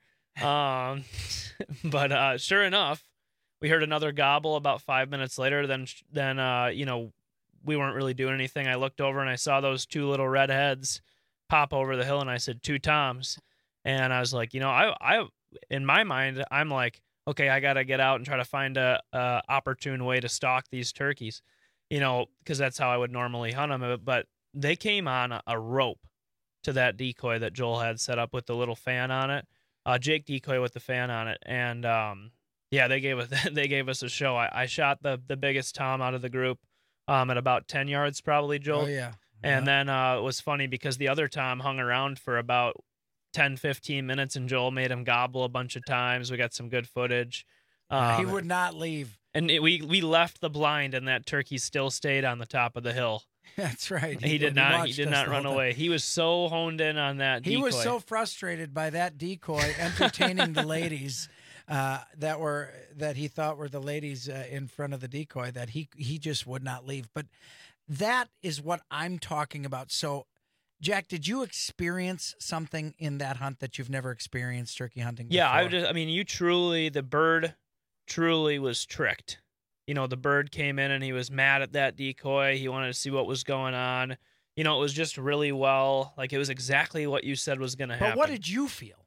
Um, but uh, sure enough, we heard another gobble about five minutes later. Then, then uh, you know, we weren't really doing anything. I looked over and I saw those two little red heads pop over the hill, and I said two toms. And I was like, you know, I, I, in my mind, I'm like, okay, I got to get out and try to find a, a opportune way to stalk these turkeys, you know, because that's how I would normally hunt them. But they came on a, a rope to that decoy that Joel had set up with the little fan on it, uh, Jake decoy with the fan on it. And, um, yeah, they gave us, they gave us a show. I, I shot the, the biggest tom out of the group, um, at about ten yards, probably, Joel. Oh, yeah. And then, uh, it was funny because the other tom hung around for about ten, fifteen minutes, and Joel made him gobble a bunch of times. We got some good footage. Um, he would not leave. And it, we we left the blind, and that turkey still stayed on the top of the hill. That's right. He, he did not. He did not run away. He was so honed in on that. He decoy. was so frustrated by that decoy entertaining the ladies uh, that were that he thought were the ladies uh, in front of the decoy that he he just would not leave. But that is what I'm talking about. So, Jack, did you experience something in that hunt that you've never experienced turkey hunting before? Yeah, I just. I mean, you truly the bird truly was tricked. You know, the bird came in and he was mad at that decoy. He wanted to see what was going on. You know, it was just really well, like it was exactly what you said was going to happen. But what did you feel?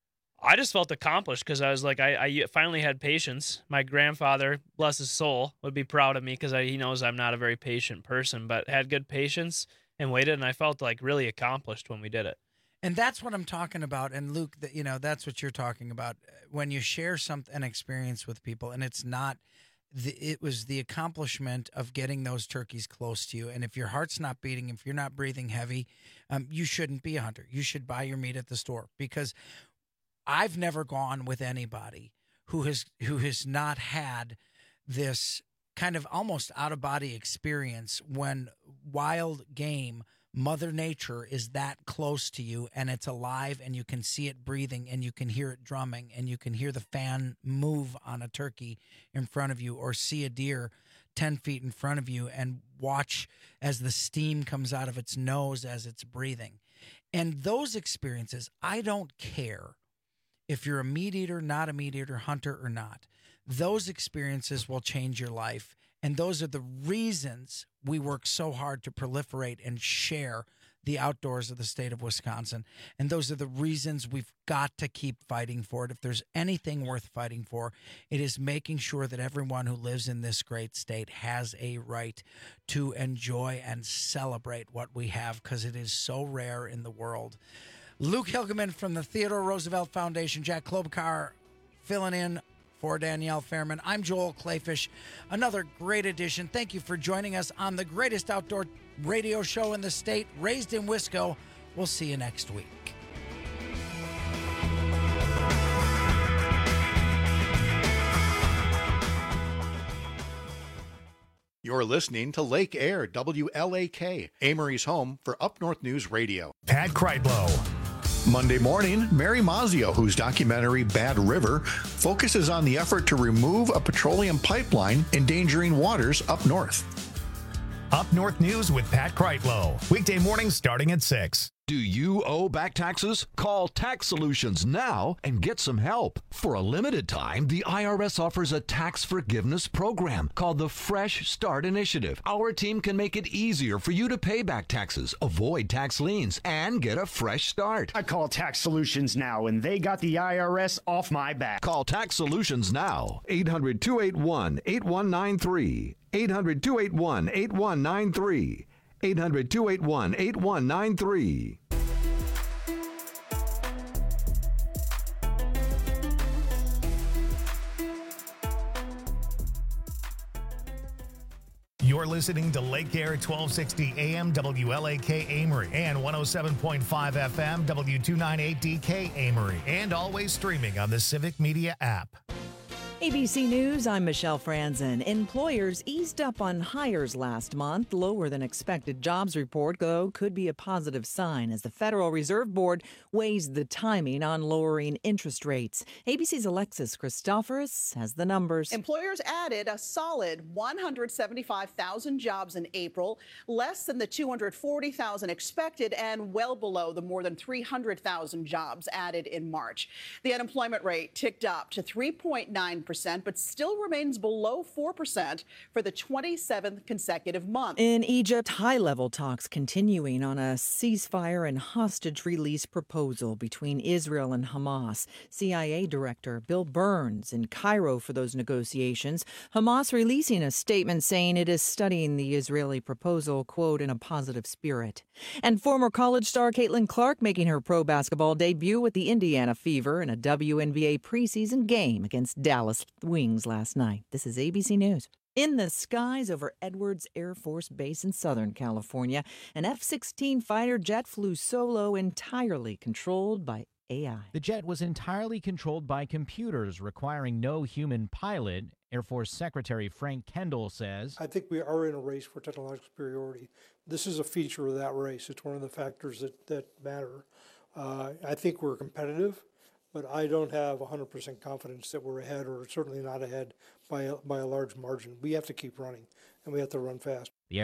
I just felt accomplished because I was like, I, I finally had patience. My grandfather, bless his soul, would be proud of me because he knows I'm not a very patient person, but had good patience and waited, and I felt like really accomplished when we did it. And that's what I'm talking about. And Luke, you know, that's what you're talking about when you share some an experience with people, and it's not. The, it was the accomplishment of getting those turkeys close to you. And if your heart's not beating, if you're not breathing heavy, um, you shouldn't be a hunter. You should buy your meat at the store, because I've never gone with anybody who has who has not had this kind of almost out-of-body experience when wild game, Mother Nature, is that close to you, and it's alive, and you can see it breathing, and you can hear it drumming, and you can hear the fan move on a turkey in front of you, or see a deer ten feet in front of you and watch as the steam comes out of its nose as it's breathing. And those experiences, I don't care if you're a meat eater, not a meat eater, hunter or not. Those experiences will change your life. And those are the reasons we work so hard to proliferate and share the outdoors of the state of Wisconsin. And those are the reasons we've got to keep fighting for it. If there's anything worth fighting for, it is making sure that everyone who lives in this great state has a right to enjoy and celebrate what we have, because it is so rare in the world. Luke Hilgeman from the Theodore Roosevelt Foundation, Jack Klobuchar filling in for Danielle Fairman. I'm Joel Clayfish. Another great edition. Thank you for joining us on the greatest outdoor radio show in the state, Raised in Wisco. We'll see you next week. You're listening to Lake Air, W L A K, Amory's home for Up North News Radio. Pat Kreitlow. Monday morning, Mary Mazzio, whose documentary Bad River focuses on the effort to remove a petroleum pipeline endangering waters up north. Up North News with Pat Kreitlow. Weekday mornings starting at six. Do you owe back taxes? Call Tax Solutions now and get some help. For a limited time, the I R S offers a tax forgiveness program called the Fresh Start Initiative. Our team can make it easier for you to pay back taxes, avoid tax liens, and get a fresh start. I call Tax Solutions now, and they got the I R S off my back. Call Tax Solutions now. eight hundred, two eight one, eight one nine three. eight hundred, two eight one, eight one nine three. eight hundred, two eight one, eight one nine three. You're listening to Lake Air twelve sixty A M W L A K Amory and one oh seven point five F M W two ninety-eight D K Amory, and always streaming on the Civic Media app. A B C News, I'm Michelle Franzen. Employers eased up on hires last month. Lower than expected jobs report, though, could be a positive sign as the Federal Reserve Board weighs the timing on lowering interest rates. A B C's Alexis Christoforous has the numbers. Employers added a solid one hundred seventy-five thousand jobs in April, less than the two hundred forty thousand expected and well below the more than three hundred thousand jobs added in March. The unemployment rate ticked up to three point nine percent. percent, but still remains below four percent for the twenty-seventh consecutive month. In Egypt, high-level talks continuing on a ceasefire and hostage release proposal between Israel and Hamas. C I A Director Bill Burns in Cairo for those negotiations. Hamas releasing a statement saying it is studying the Israeli proposal, quote, in a positive spirit. And former college star Caitlin Clark making her pro basketball debut with the Indiana Fever in a W N B A preseason game against Dallas Wings last night. This is A B C News. In the skies over Edwards Air Force Base in Southern California, an F sixteen fighter jet flew solo, entirely controlled by A I. The jet was entirely controlled by computers, requiring no human pilot. Air Force Secretary Frank Kendall says, I think we are in a race for technological superiority. This is a feature of that race. It's one of the factors that, that matter. Uh, I think we're competitive, but I don't have one hundred percent confidence that we're ahead, or certainly not ahead by a, by a large margin. We have to keep running, and we have to run fast. The